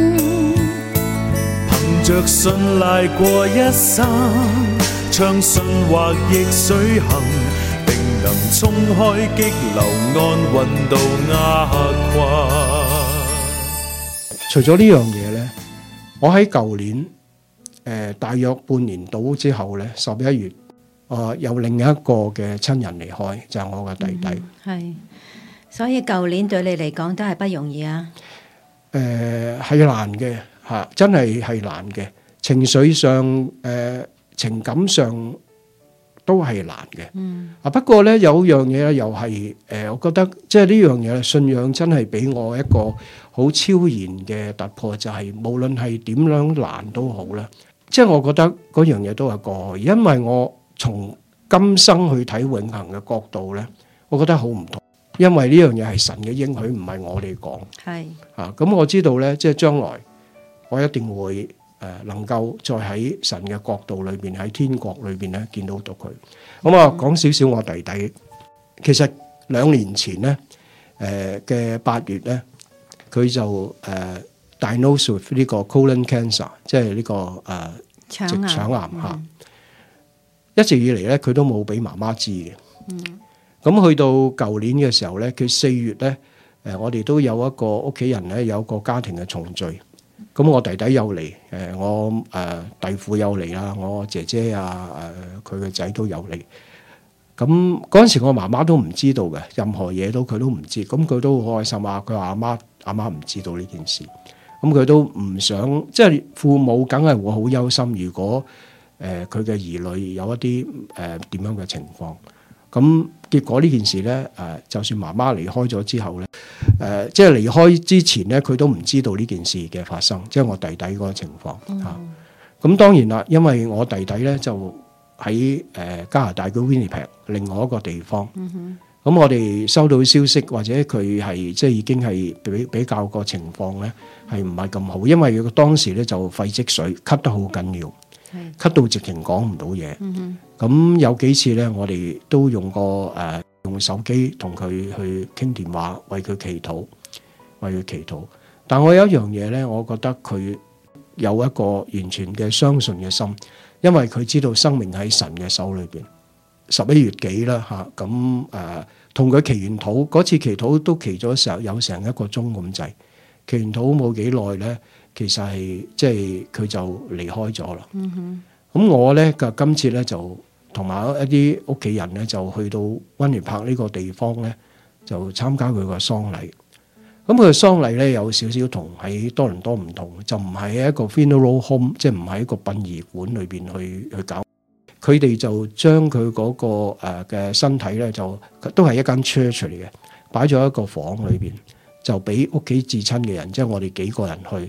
憑着信賴過一生，暢順或逆水行，定能衝開激流，安穩到厄困。 除咗呢樣嘢咧，我喺舊年大約半年到之後咧，11月有另一個嘅親人離開，就係我嘅弟弟。 係，所以舊年對你嚟講都係不容易啊。 係難嘅嚇，真係難嘅，情緒上情感上都係難嘅。不過咧有樣嘢咧，又係我覺得即係呢樣嘢，信仰真係俾我一個好超然嘅突破，就係無論係點樣難都好啦。即係我覺得嗰樣嘢都係過去，因為我從今生去睇永恆嘅角度咧，我覺得好唔同。因為呢樣嘢係神嘅應許，唔係我哋講。 係咁我知道咧，即係將來我一定會能夠再喺神嘅國度裏邊，喺天國裏邊咧見到佢。咁啊，講少少我弟弟，其實2年前咧嘅8月咧，佢就diagnosed with 呢個 colon cancer， 即係呢個直腸癌嚇。一直以嚟咧，佢都冇俾媽媽知嘅。咁去到舊年嘅時候咧，佢4月咧，我哋都有一個屋企人咧，有一個家庭嘅重聚。咁我弟弟有嚟，我弟婦有嚟啦，我姐姐啊，佢嘅仔都有嚟。咁嗰陣時我媽媽都唔知道嘅，任何嘢佢都唔知。咁佢都好開心啊！佢話阿媽唔知道呢件事。咁佢都唔想，即係父母梗係會好憂心。如果佢嘅兒女有一啲點樣嘅情況，咁結果呢件事咧，就算媽媽離開咗之後咧，即係離開之前咧，佢都唔知道呢件事嘅發生，即係我弟弟嗰個情況嚇。咁當然啦，因為我弟弟咧就喺加拿大嘅 Winnipeg 另外一個地方。咁我哋收到消息，或者佢係即係已經係比較個情況咧係唔係咁好，因為佢當時咧就肺積水，咳得好緊要。咳到直情講唔到嘢，咁有幾次咧，我哋都用過用手機同佢去傾電話，為佢祈禱。但我有一樣嘢咧，我覺得佢有一個完全嘅相信嘅心，因為佢知道生命喺神嘅手裏邊。11月幾啦嚇，咁同佢祈完禱，嗰次祈禱都祈咗時候有成1個鐘咁滯，祈完禱冇幾耐咧。其實係即係佢就離開咗啦。咁我咧嘅今次咧就同埋一啲屋企人咧就去到溫尼柏呢個地方咧，就參加佢個喪禮。咁佢嘅喪禮咧有少少同喺多倫多唔同，就唔係喺一個 funeral home， 即係唔喺一個殯儀館裏邊去搞。佢哋就將佢嗰個嘅身體咧就都係一間 church 嚟嘅，擺咗一個房裏邊，就俾屋企至親嘅人，即係我哋幾個人去。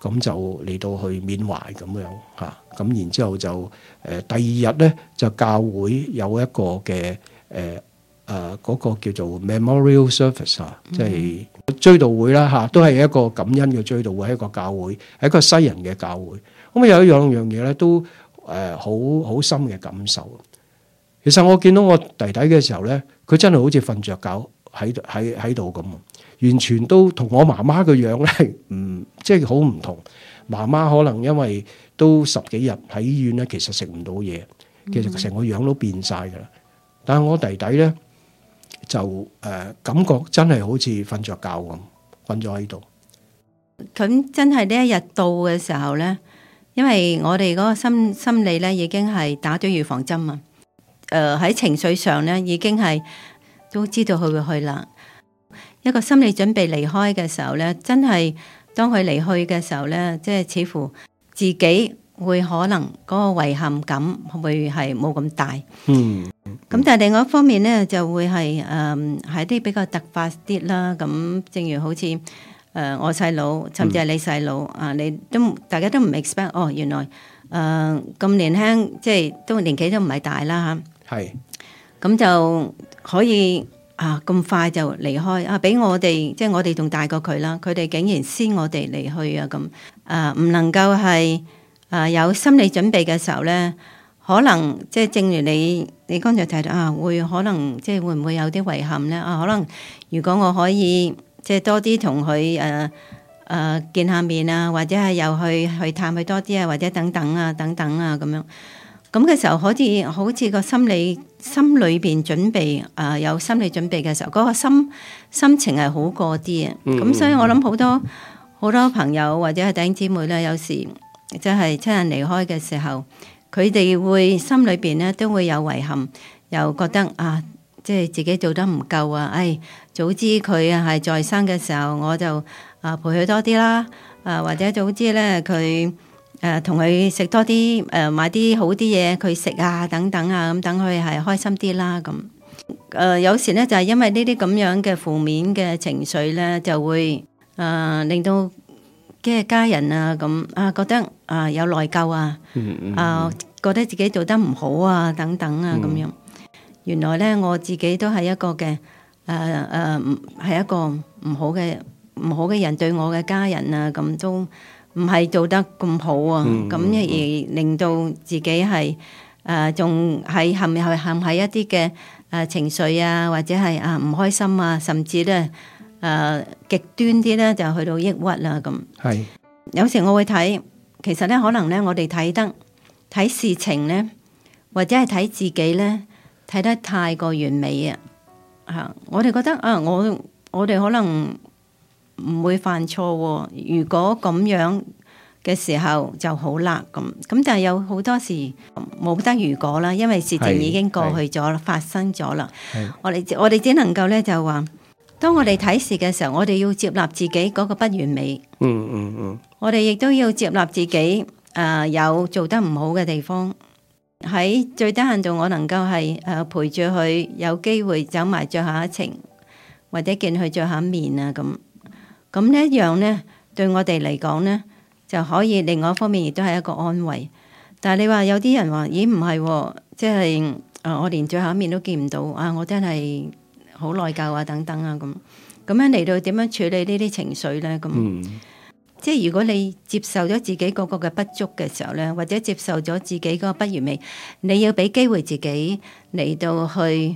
咁就嚟到去緬懷咁樣嚇。咁然之後就第二日咧就教會有一個嘅嗰個叫做 memorial service 啊，即係追悼會啦嚇，都係一個感恩嘅追悼會，係一個教會，係一個西人嘅教會。咁有一樣嘢咧都好深嘅感受。其實我見到我弟弟嘅時候咧，佢真係好似瞓着覺喺度咁，完全都同我媽媽嘅樣咧即係好唔同。媽媽可能因為都10幾日喺醫院咧，其實食唔到嘢，其實成個樣都變晒㗎啦。但係我弟弟咧就感覺真係好似瞓着覺咁，瞓咗喺度。 咁真係呢一日到嘅時候咧，因為我哋嗰個心理咧已經係打咗預防針啊。喺情緒上咧已經係都知道佢會去啦。一個心理準備離開嘅時候咧，真係當佢離去嘅時候咧，即係似乎自己會可能嗰個遺憾感會係冇咁大。咁但係另外一方面咧，就會係係啲比較突發啲啦。咁正如好似我細佬，甚至係你細佬啊，你都大家都唔 expect 哦，原來咁年輕，即係都年紀都唔係大啦嚇。係，咁就可以咁快就離開俾我哋，即係我哋仲大過佢啦。佢哋竟然先我哋離去啊！咁唔能夠係有心理準備嘅時候咧，可能即係正如你剛才提到會可能即係會唔會有啲遺憾咧？可能如果我可以即係多啲同佢見下面啊，或者係又去探佢多啲啊，或者等等啊咁樣。咁嘅時候，好似個心裏邊準備有心理準備嘅時候，嗰個心情係好過啲啊。咁所以我諗好多朋友或者係弟兄姊妹咧，有時即係親人離開嘅時候，佢哋會心裏邊咧都會有遺憾，又覺得即係自己做得唔夠啊！早知佢係在生嘅時候，我就陪佢多啲啦，或者早知咧佢同佢食多啲買啲好啲嘢佢食啊等等啊，咁等佢係開心啲啦咁。有時咧就係因為呢啲咁樣嘅負面嘅情緒咧，就會令到嘅家人咁覺得有內疚啊，覺得自己做得唔好啊等等啊咁樣。原來咧我自己都係一個嘅係一個唔好嘅人，對我嘅家人啊咁都唔係做得咁好啊，咁而令到自己係仲係陷喺一啲嘅情緒啊，或者係唔開心啊，甚至咧極端啲咧就去到抑鬱啦咁。係有時我會睇，其實咧可能咧我哋睇事情咧，或者係睇自己咧睇得太過完美啊嚇！我哋覺得我哋可能唔會犯錯喎，如果咁樣嘅時候就好啦咁，但係有好多時冇得如果啦，因為事情已經過去咗，發生咗啦。我哋只能夠咧就話，當我哋睇事嘅時候，我哋要接納自己嗰個不完美。我哋亦都要接納自己有做得唔好嘅地方。喺最低限度，我能夠係陪住佢有機會走埋最後一程，或者見佢最後一面啊咁。咁呢一樣咧，對我哋嚟講咧，就可以另外一方面亦都係一個安慰。但係你話有啲人話，咦唔係，即係我連最後一面都見唔到啊！我真係好內疚啊，等等啊咁樣嚟到點樣處理呢啲情緒咧？咁即係如果你接受咗自己嗰個嘅不足嘅時候咧，或者接受咗自己嗰個不完美，你要俾機會自己嚟到去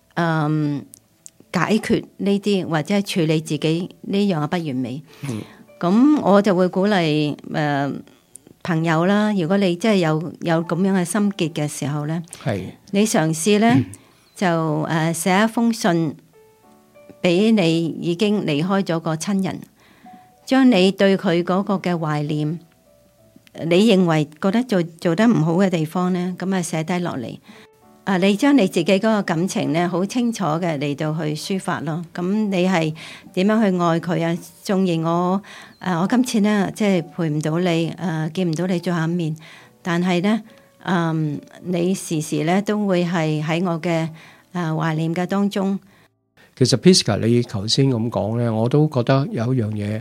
解決呢啲，或者係處理自己呢樣嘅不完美。咁我就會鼓勵朋友啦，如果你真係有咁樣嘅心結嘅時候咧，你嘗試咧就寫一封信俾你已經離開咗個親人，將你對佢嗰個嘅懷念，你認為覺得做得唔好嘅地方咧，咁寫低落嚟。你將你自己嗰個感情咧，好清楚嘅嚟到去抒發咯。咁你係點樣去愛佢啊？縱然我今次咧即係陪唔到你，見唔到你最後一面，但係咧，你時時咧都會係喺我嘅懷念嘅當中。 其實 Prisca 你頭先咁講咧，我都覺得有一樣嘢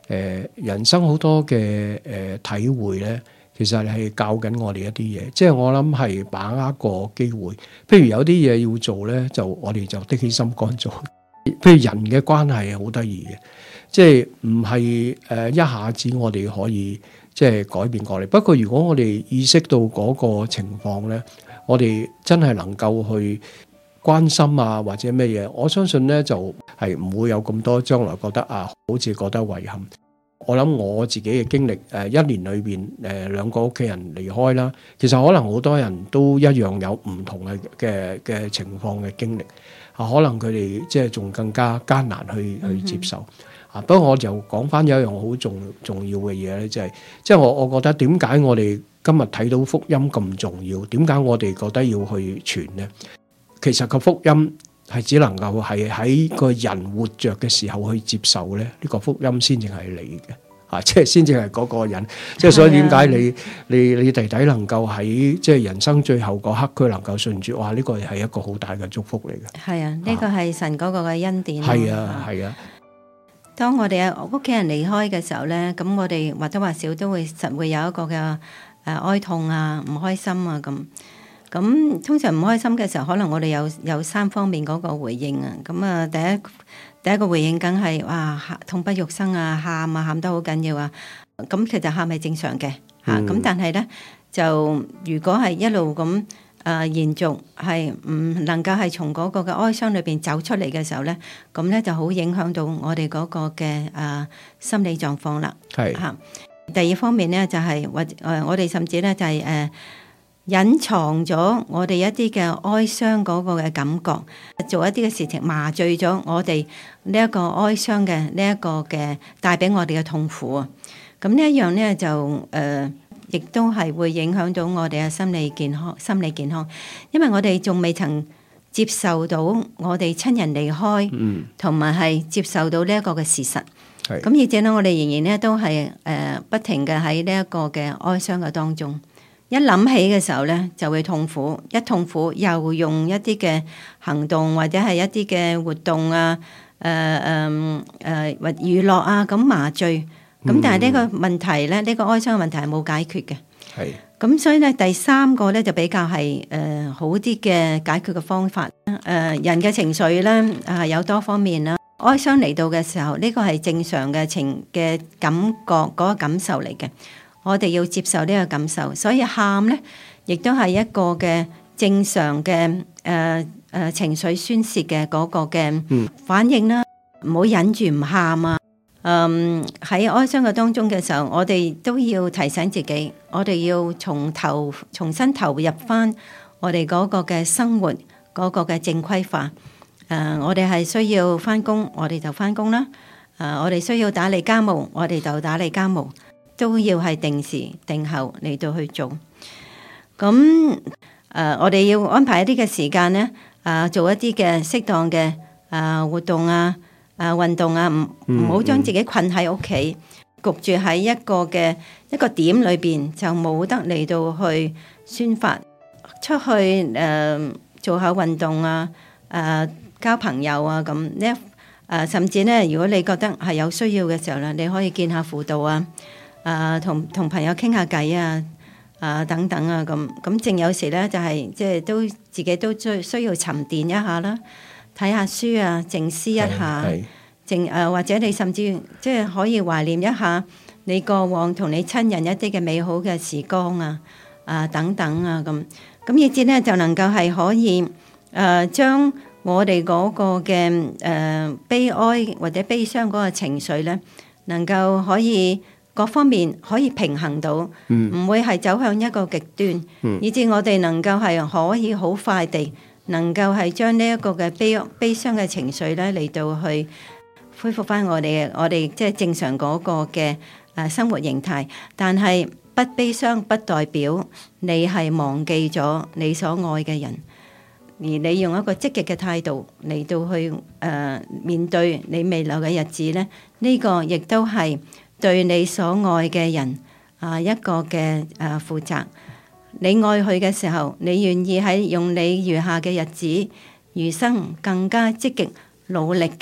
人生好多嘅體會咧，其實係教緊我哋一啲嘢，即係我諗係把握個機會。譬如有啲嘢要做咧，就我哋就的起心肝做。譬如人嘅關係係好得意嘅，即係唔係一下子我哋可以即係改變過嚟。不過如果我哋意識到嗰個情況咧，我哋真係能夠去關心啊或者咩嘢，我相信咧就係唔會有咁多將來覺得好似覺得遺憾。我諗我自己嘅經歷一年裏邊兩個屋企人離開啦，其實可能好多人都一樣有唔同嘅情況嘅經歷。可能佢哋即係仲更加艱難去接受。不過我就講翻有一樣好重要嘅嘢咧，就係即係我覺得點解我哋今日睇到福音咁重要？點解我哋覺得要去傳呢？其實個福音係只能夠係喺個人活着嘅時候去接受咧，呢個福音先至係你嘅。即係先至係嗰個人，即係所以點解你弟弟能夠喺即係人生最後嗰刻，佢能夠順住，哇！呢個係一個好大嘅祝福嚟嘅。 係啊，呢個係神嗰個嘅恩典。 係啊，係啊。 當我哋屋企人離開嘅時候咧，咁我哋或多或少都會實會有一個嘅哀痛啊、唔開心啊咁。咁通常唔開心嘅時候，可能我哋有三方面嗰個回應啊。咁啊，第一個回應梗係哇痛不欲生啊，喊得好緊要啊。咁其實喊係正常嘅嚇。咁但係咧就如果係一路咁延續，係唔能夠係從嗰個嘅哀傷裏邊走出嚟嘅時候咧，咁咧就好影響到我哋嗰個嘅心理狀況啦。係嚇。第二方面咧就係我哋甚至咧就係隱藏咗我哋一啲嘅哀傷嗰個嘅感覺，做一啲嘅事情麻醉咗我哋呢一個哀傷嘅呢一個嘅帶俾我哋嘅痛苦啊！咁呢一樣咧就亦都係會影響到我哋嘅心理健康，因為我哋仲未曾接受到我哋親人離開，同埋係接受到呢一個嘅事實。咁而且咧，我哋仍然咧都係不停嘅喺呢一個嘅哀傷嘅當中。一諗起嘅時候咧，就會痛苦。一痛苦，又用一啲嘅行動或者係一啲嘅活動啊，或娛樂啊，咁麻醉。咁但係呢個問題咧，呢個哀傷嘅問題係冇解決嘅。係。咁所以咧，第三個咧就比較係好啲嘅解決嘅方法。人嘅情緒咧有多方面啦。哀傷嚟到嘅時候，呢個係正常嘅感覺嗰個感受嚟嘅。我哋要接受呢個感受，所以喊咧，亦都係一個嘅正常嘅情緒宣泄嘅嗰個嘅反應啦。唔好忍住唔喊啊！喺哀傷嘅當中嘅時候，我哋都要提醒自己，我哋要重新投入翻我哋嗰個嘅生活嗰個嘅正規化。我哋係需要翻工，我哋就翻工啦。我哋需要打理家務，我哋就打理家務。都要係定時定候嚟到去做，咁我哋要安排一啲嘅時間咧，做一啲嘅適當嘅活動啊，運動啊，唔好將自己困喺屋企，焗住喺一個點裏邊，就冇得嚟到去宣發出去做下運動啊，交朋友啊咁咧，甚至咧，如果你覺得係有需要嘅時候咧，你可以見下輔導啊。同朋友傾下偈啊，等等啊，咁正有時咧就係即係都自己都需要沉澱一下啦，睇下書啊，靜思一下，或者你甚至即係可以懷念一下你過往同你親人一啲嘅美好嘅時光啊，等等啊，咁以至咧就能夠係可以將我哋嗰個嘅悲哀或者悲傷嗰個情緒咧，能夠可以各方面可以平衡到，唔會係走向一個極端，以至我哋能夠係可以好快地能夠係將呢一個嘅悲傷嘅情緒咧嚟到去恢復翻我哋即係正常嗰個嘅生活形態。但係不悲傷不代表你係忘記咗你所愛嘅人，而你用一個積極嘅態度嚟到去面對你未來嘅日子咧，呢個亦都係對你所愛嘅人一個嘅負責。你愛佢嘅時候，你願意喺用你餘下嘅日子餘生更加積極努力嘅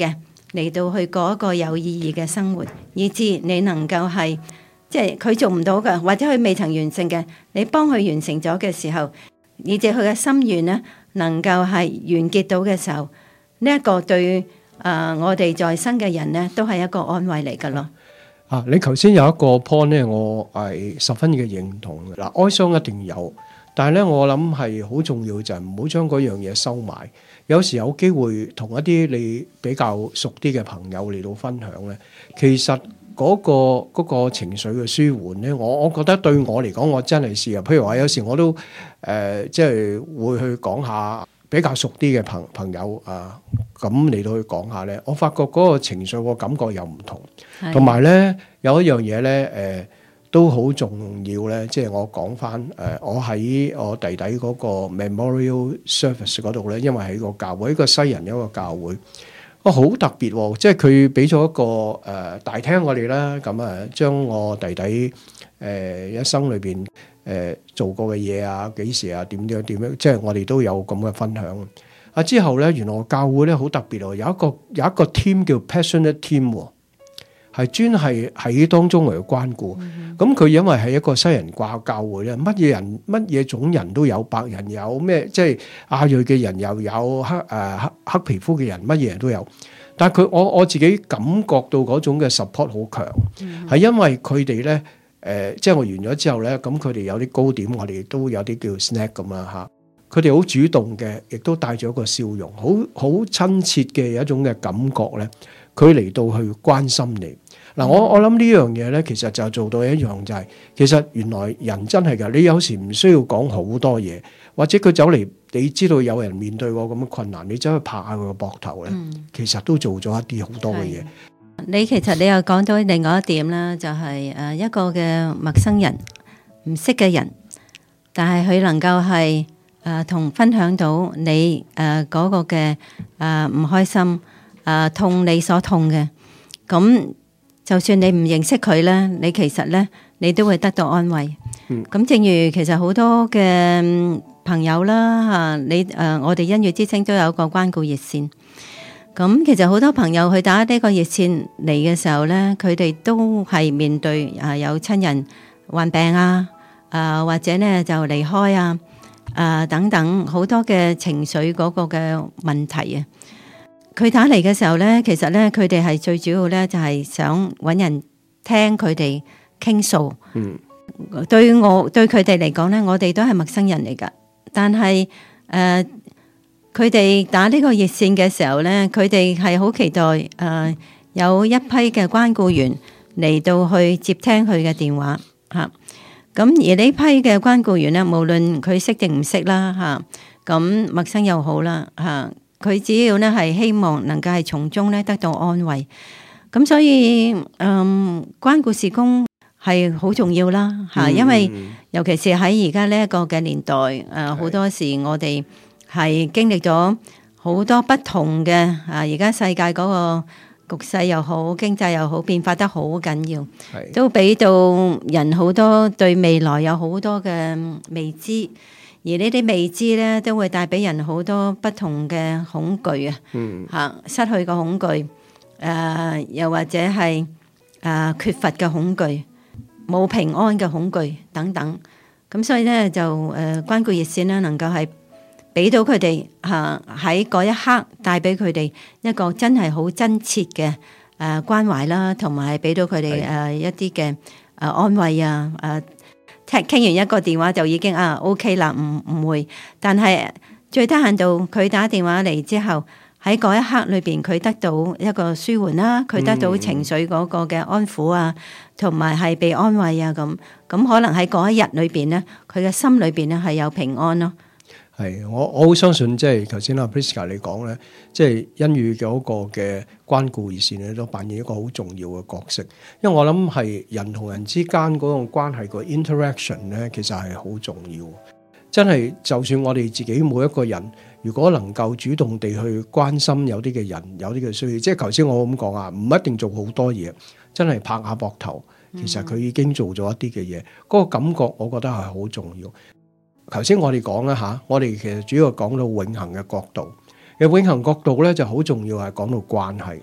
嚟到去過一個有意義嘅生活，以至你能夠係即係佢做唔到嘅，或者佢未曾完成嘅，你幫佢完成咗嘅時候，以至佢嘅心願咧能夠係完結到嘅時候，呢一個對我哋在生嘅人咧都係一個安慰嚟㗎咯。 你頭先有一個 point 咧，我係十分嘅認同嘅。哀傷一定有，但係咧我諗係好重要就係唔好將嗰樣嘢收埋。有時有機會同一啲你比較熟啲嘅朋友嚟到分享咧，其實嗰個情緒嘅舒緩咧，我覺得對我嚟講，我真係試啊。譬如話有時我都即係會去講下比較熟啲嘅朋友咁嚟到去講下咧，我發覺嗰個情緒個感覺又唔同，同埋咧有一樣嘢咧都好重要咧，即係我講翻我喺我弟弟嗰個 Memorial Service 嗰度咧，因為喺個教會，一個西人一個教會，好特別喎，即係佢俾咗一個大廳我哋啦，咁將我弟弟一生裏邊做過嘅嘢啊，幾時啊，點樣，即係我哋都有咁嘅分享。之後咧，原來教會咧好特別喎，有一個 team 叫 Passionate Team 喎，係專係喺當中嚟關顧。咁佢因為係一個西人教會咧，乜嘢人乜嘢種人都有，白人有咩，即係亞裔嘅人又有黑皮膚嘅人，乜嘢人都有。但係我自己感覺到嗰種嘅 support 好強，係因為佢哋咧即係我完咗之後咧，咁佢哋有啲糕點，我哋都有啲叫 snack 咁啦嚇。佢哋好主動嘅，亦都帶咗一個笑容，好親切嘅一種嘅感覺咧。佢嚟到去關心你嗱，我諗呢樣嘢咧，其實就做到一樣就係，其實原來人真係㗎，你有時唔需要講好多嘢，或者佢走嚟，你知道有人面對過咁嘅困難，你走去拍下佢個膊頭咧，其實都做咗一啲好多嘅嘢。 其實你又講到另外一點啦，就係一個嘅陌生人，唔識嘅人，但係佢能夠係同分享到你嗰個嘅唔開心痛你所痛嘅，咁就算你唔認識佢咧，你其實咧你都會得到安慰。咁正如其實好多嘅朋友啦我哋恩語之聲都有一個關顧熱線。咁其實好多朋友去打呢個熱線嚟嘅時候咧，佢哋都係面對有親人患病或者咧就離開等等好多嘅情緒嗰個嘅問題啊。佢打嚟嘅時候咧，其實咧佢哋係最主要咧就係想搵人聽佢哋傾訴。對佢哋嚟講咧，我哋都係陌生人嚟噶，但係佢哋打呢個熱線嘅時候咧，佢哋係好期待有一批嘅關顧員嚟到去接聽佢嘅電話吓。咁而呢批嘅關顧員咧，無論佢識定唔識啦吓，咁陌生又好啦吓，佢只要咧係希望能夠係從中咧得到安慰。咁所以關顧事工係好重要啦吓，因為尤其是喺而家呢一個嘅年代，好多時我哋係經歷咗好多不同嘅而家世界嗰個局勢又好，經濟又好，變化得好緊要，都俾到人好多對未來有好多嘅未知，而呢啲未知咧都會帶俾人好多不同嘅恐懼失去嘅恐懼，又或者係缺乏嘅恐懼，冇平安嘅恐懼等等。咁所以咧就關顧熱線咧能夠係俾到佢哋喺嗰一刻帶俾佢哋一個真係好真切嘅關懷啦，同埋係俾到佢哋一啲嘅安慰傾完一個電話就已經OK 啦，唔會。但係最低限度佢打電話嚟之後，喺嗰一刻裏邊佢得到一個舒緩啦，佢得到情緒嗰個嘅安撫同埋係被安慰咁可能喺嗰一日裏邊咧，佢嘅心裏邊咧係有平安咯。 係，我好相信，即係頭先阿 Prisca 你講咧，即係恩語嗰個嘅關顧熱線咧，都扮演一個好重要嘅角色。因為我諗係人同人之間嗰種關係個 interaction 咧，其實係好重要。真係，就算我哋自己每一個人，如果能夠主動地去關心有啲嘅人，有啲嘅需要，即係頭先我咁講唔一定做好多嘢，真係拍下膊頭，其實佢已經做咗一啲嘅嘢，嗰個感覺我覺得係好重要。頭先我哋講啦我哋其實主要講到永恆嘅角度，永恆角度咧就好重要係講到關係。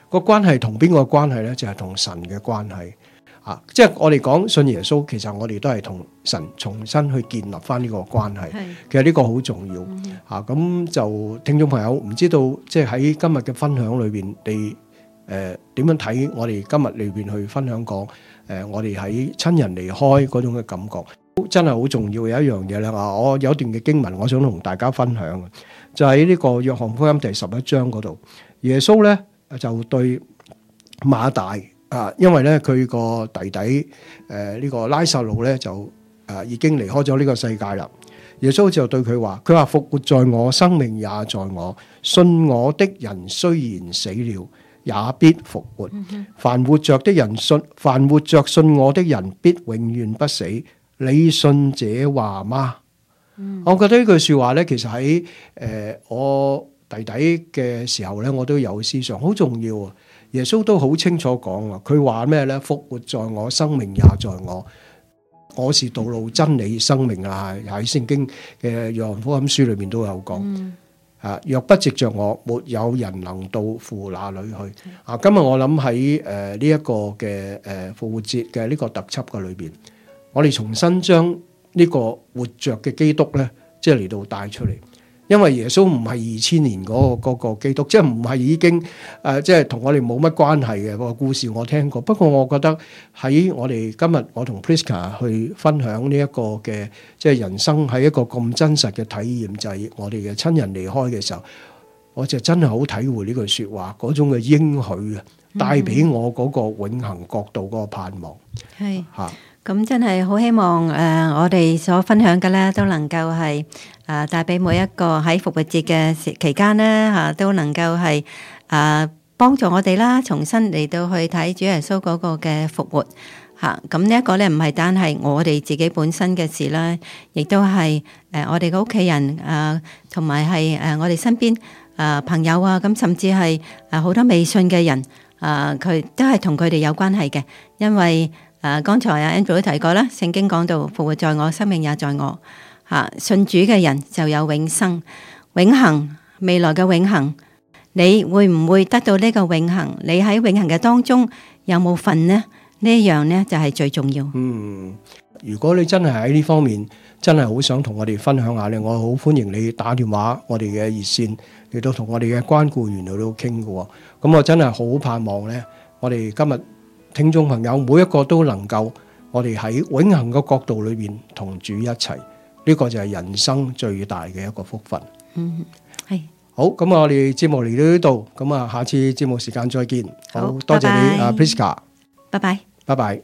個關係同邊個關係咧？就係同神嘅關係啊！即係我哋講信耶穌，其實我哋都係同神重新去建立翻呢個關係。其實呢個好重要啊！咁就聽眾朋友唔知道，即係喺今日嘅分享裏邊，你點樣睇我哋今日裏邊去分享講我哋喺親人離開嗰種嘅感覺，真係好重要。有一樣嘢咧，我有一段嘅經文，我想同大家分享嘅，就喺呢個約翰福音第11章嗰度，耶穌咧就對馬大因為咧佢個弟弟呢個拉撒路咧就已經離開咗呢個世界啦。耶穌就對佢話：復活在我，生命也在我。信我的人雖然死了，也必復活。凡活着信我的人，必永遠不死。你信這話嗎？我覺得呢句說話咧，其實喺我弟弟嘅時候咧，我都有思想，好重要啊！耶穌都好清楚講啊，佢話咩咧？復活在我，生命也在我。我是道路、真理、生命啊！喺聖經嘅約翰福音書裏面都有講。若不藉着我，沒有人能到父那裏去。今日我諗喺呢一個嘅復活節嘅呢個特輯嘅裏邊，我哋重新將呢個活着嘅基督咧，即係嚟到帶出嚟。因為耶穌唔係2000年嗰個基督，即係唔係已經即係同我哋冇乜關係嘅個故事我聽過。不過我覺得喺我哋今日我同 Priska 去分享呢一個嘅即係人生喺一個咁真實嘅體驗，就係我哋嘅親人離開嘅時候，我就真係好體會呢句說話嗰種嘅應許啊，帶俾我嗰個永恆國度嗰個盼望。 係咁真係好希望我哋所分享嘅咧，都能夠係帶俾每一個喺復活節嘅期間咧都能夠係幫助我哋啦，重新嚟到去睇主耶穌嗰個嘅復活咁呢一個咧，唔係單係我哋自己本身嘅事啦，亦都係我哋嘅屋企人同埋係我哋身邊朋友咁甚至係好多未信嘅人佢都係同佢哋有關係嘅，因為剛才Andrew 都提過啦，聖經講到復活在我，生命也在我。信主嘅人就有永生、永恆、未來嘅永恆。你會唔會得到呢個永恆？你喺永恆嘅當中有冇份呢？呢一樣呢就係最重要。 如果你真係喺呢方面真係好想同我哋分享下咧，我好歡迎你打電話我哋嘅熱線嚟到同我哋嘅關顧員嚟到傾嘅。咁我真係好盼望咧，我哋今日聽眾朋友每一個都能夠我哋喺永恆嘅角度裏邊同主一齊，呢個就係人生最大嘅一個福分。 係好，咁我哋節目嚟到呢度，咁下次節目時間再見。好多謝你Priska， 拜拜， 拜拜。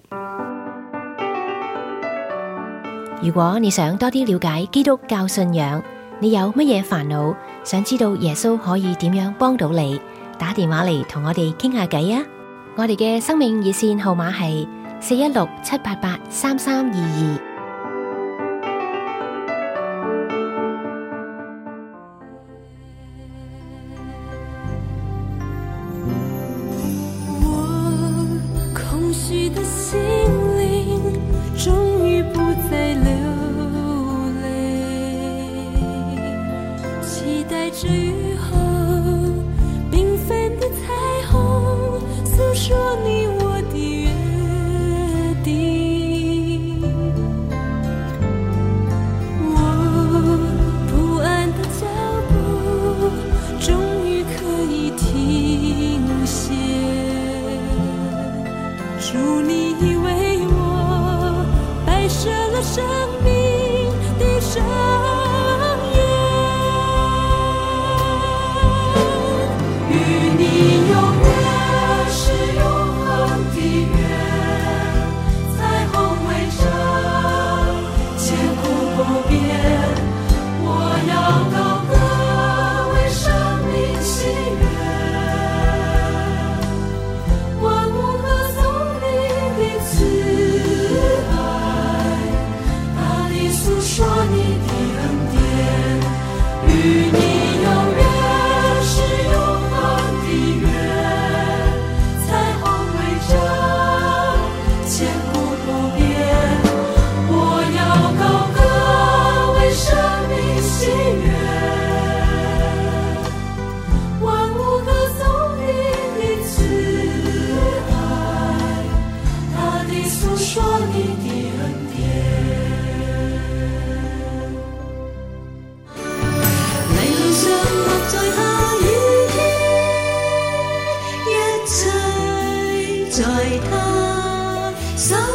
如果你想多啲了解基督教信仰，你有乜嘢煩惱，想知道耶穌可以點樣幫到你，打電話嚟同我哋傾下偈啊！我哋嘅生命熱線號碼係416-788-3322。 我空虛的心靈終於不再流淚，期待着雨後繽紛的彩虹，訴說你我的約定。我不安的腳步終於可以停歇，主你已為我擺設了生命的盛宴，與你永遠是永恆的約，彩虹圍着，千古不變。我要高歌為生命喜悅，萬物歌頌你的慈愛，大地在他手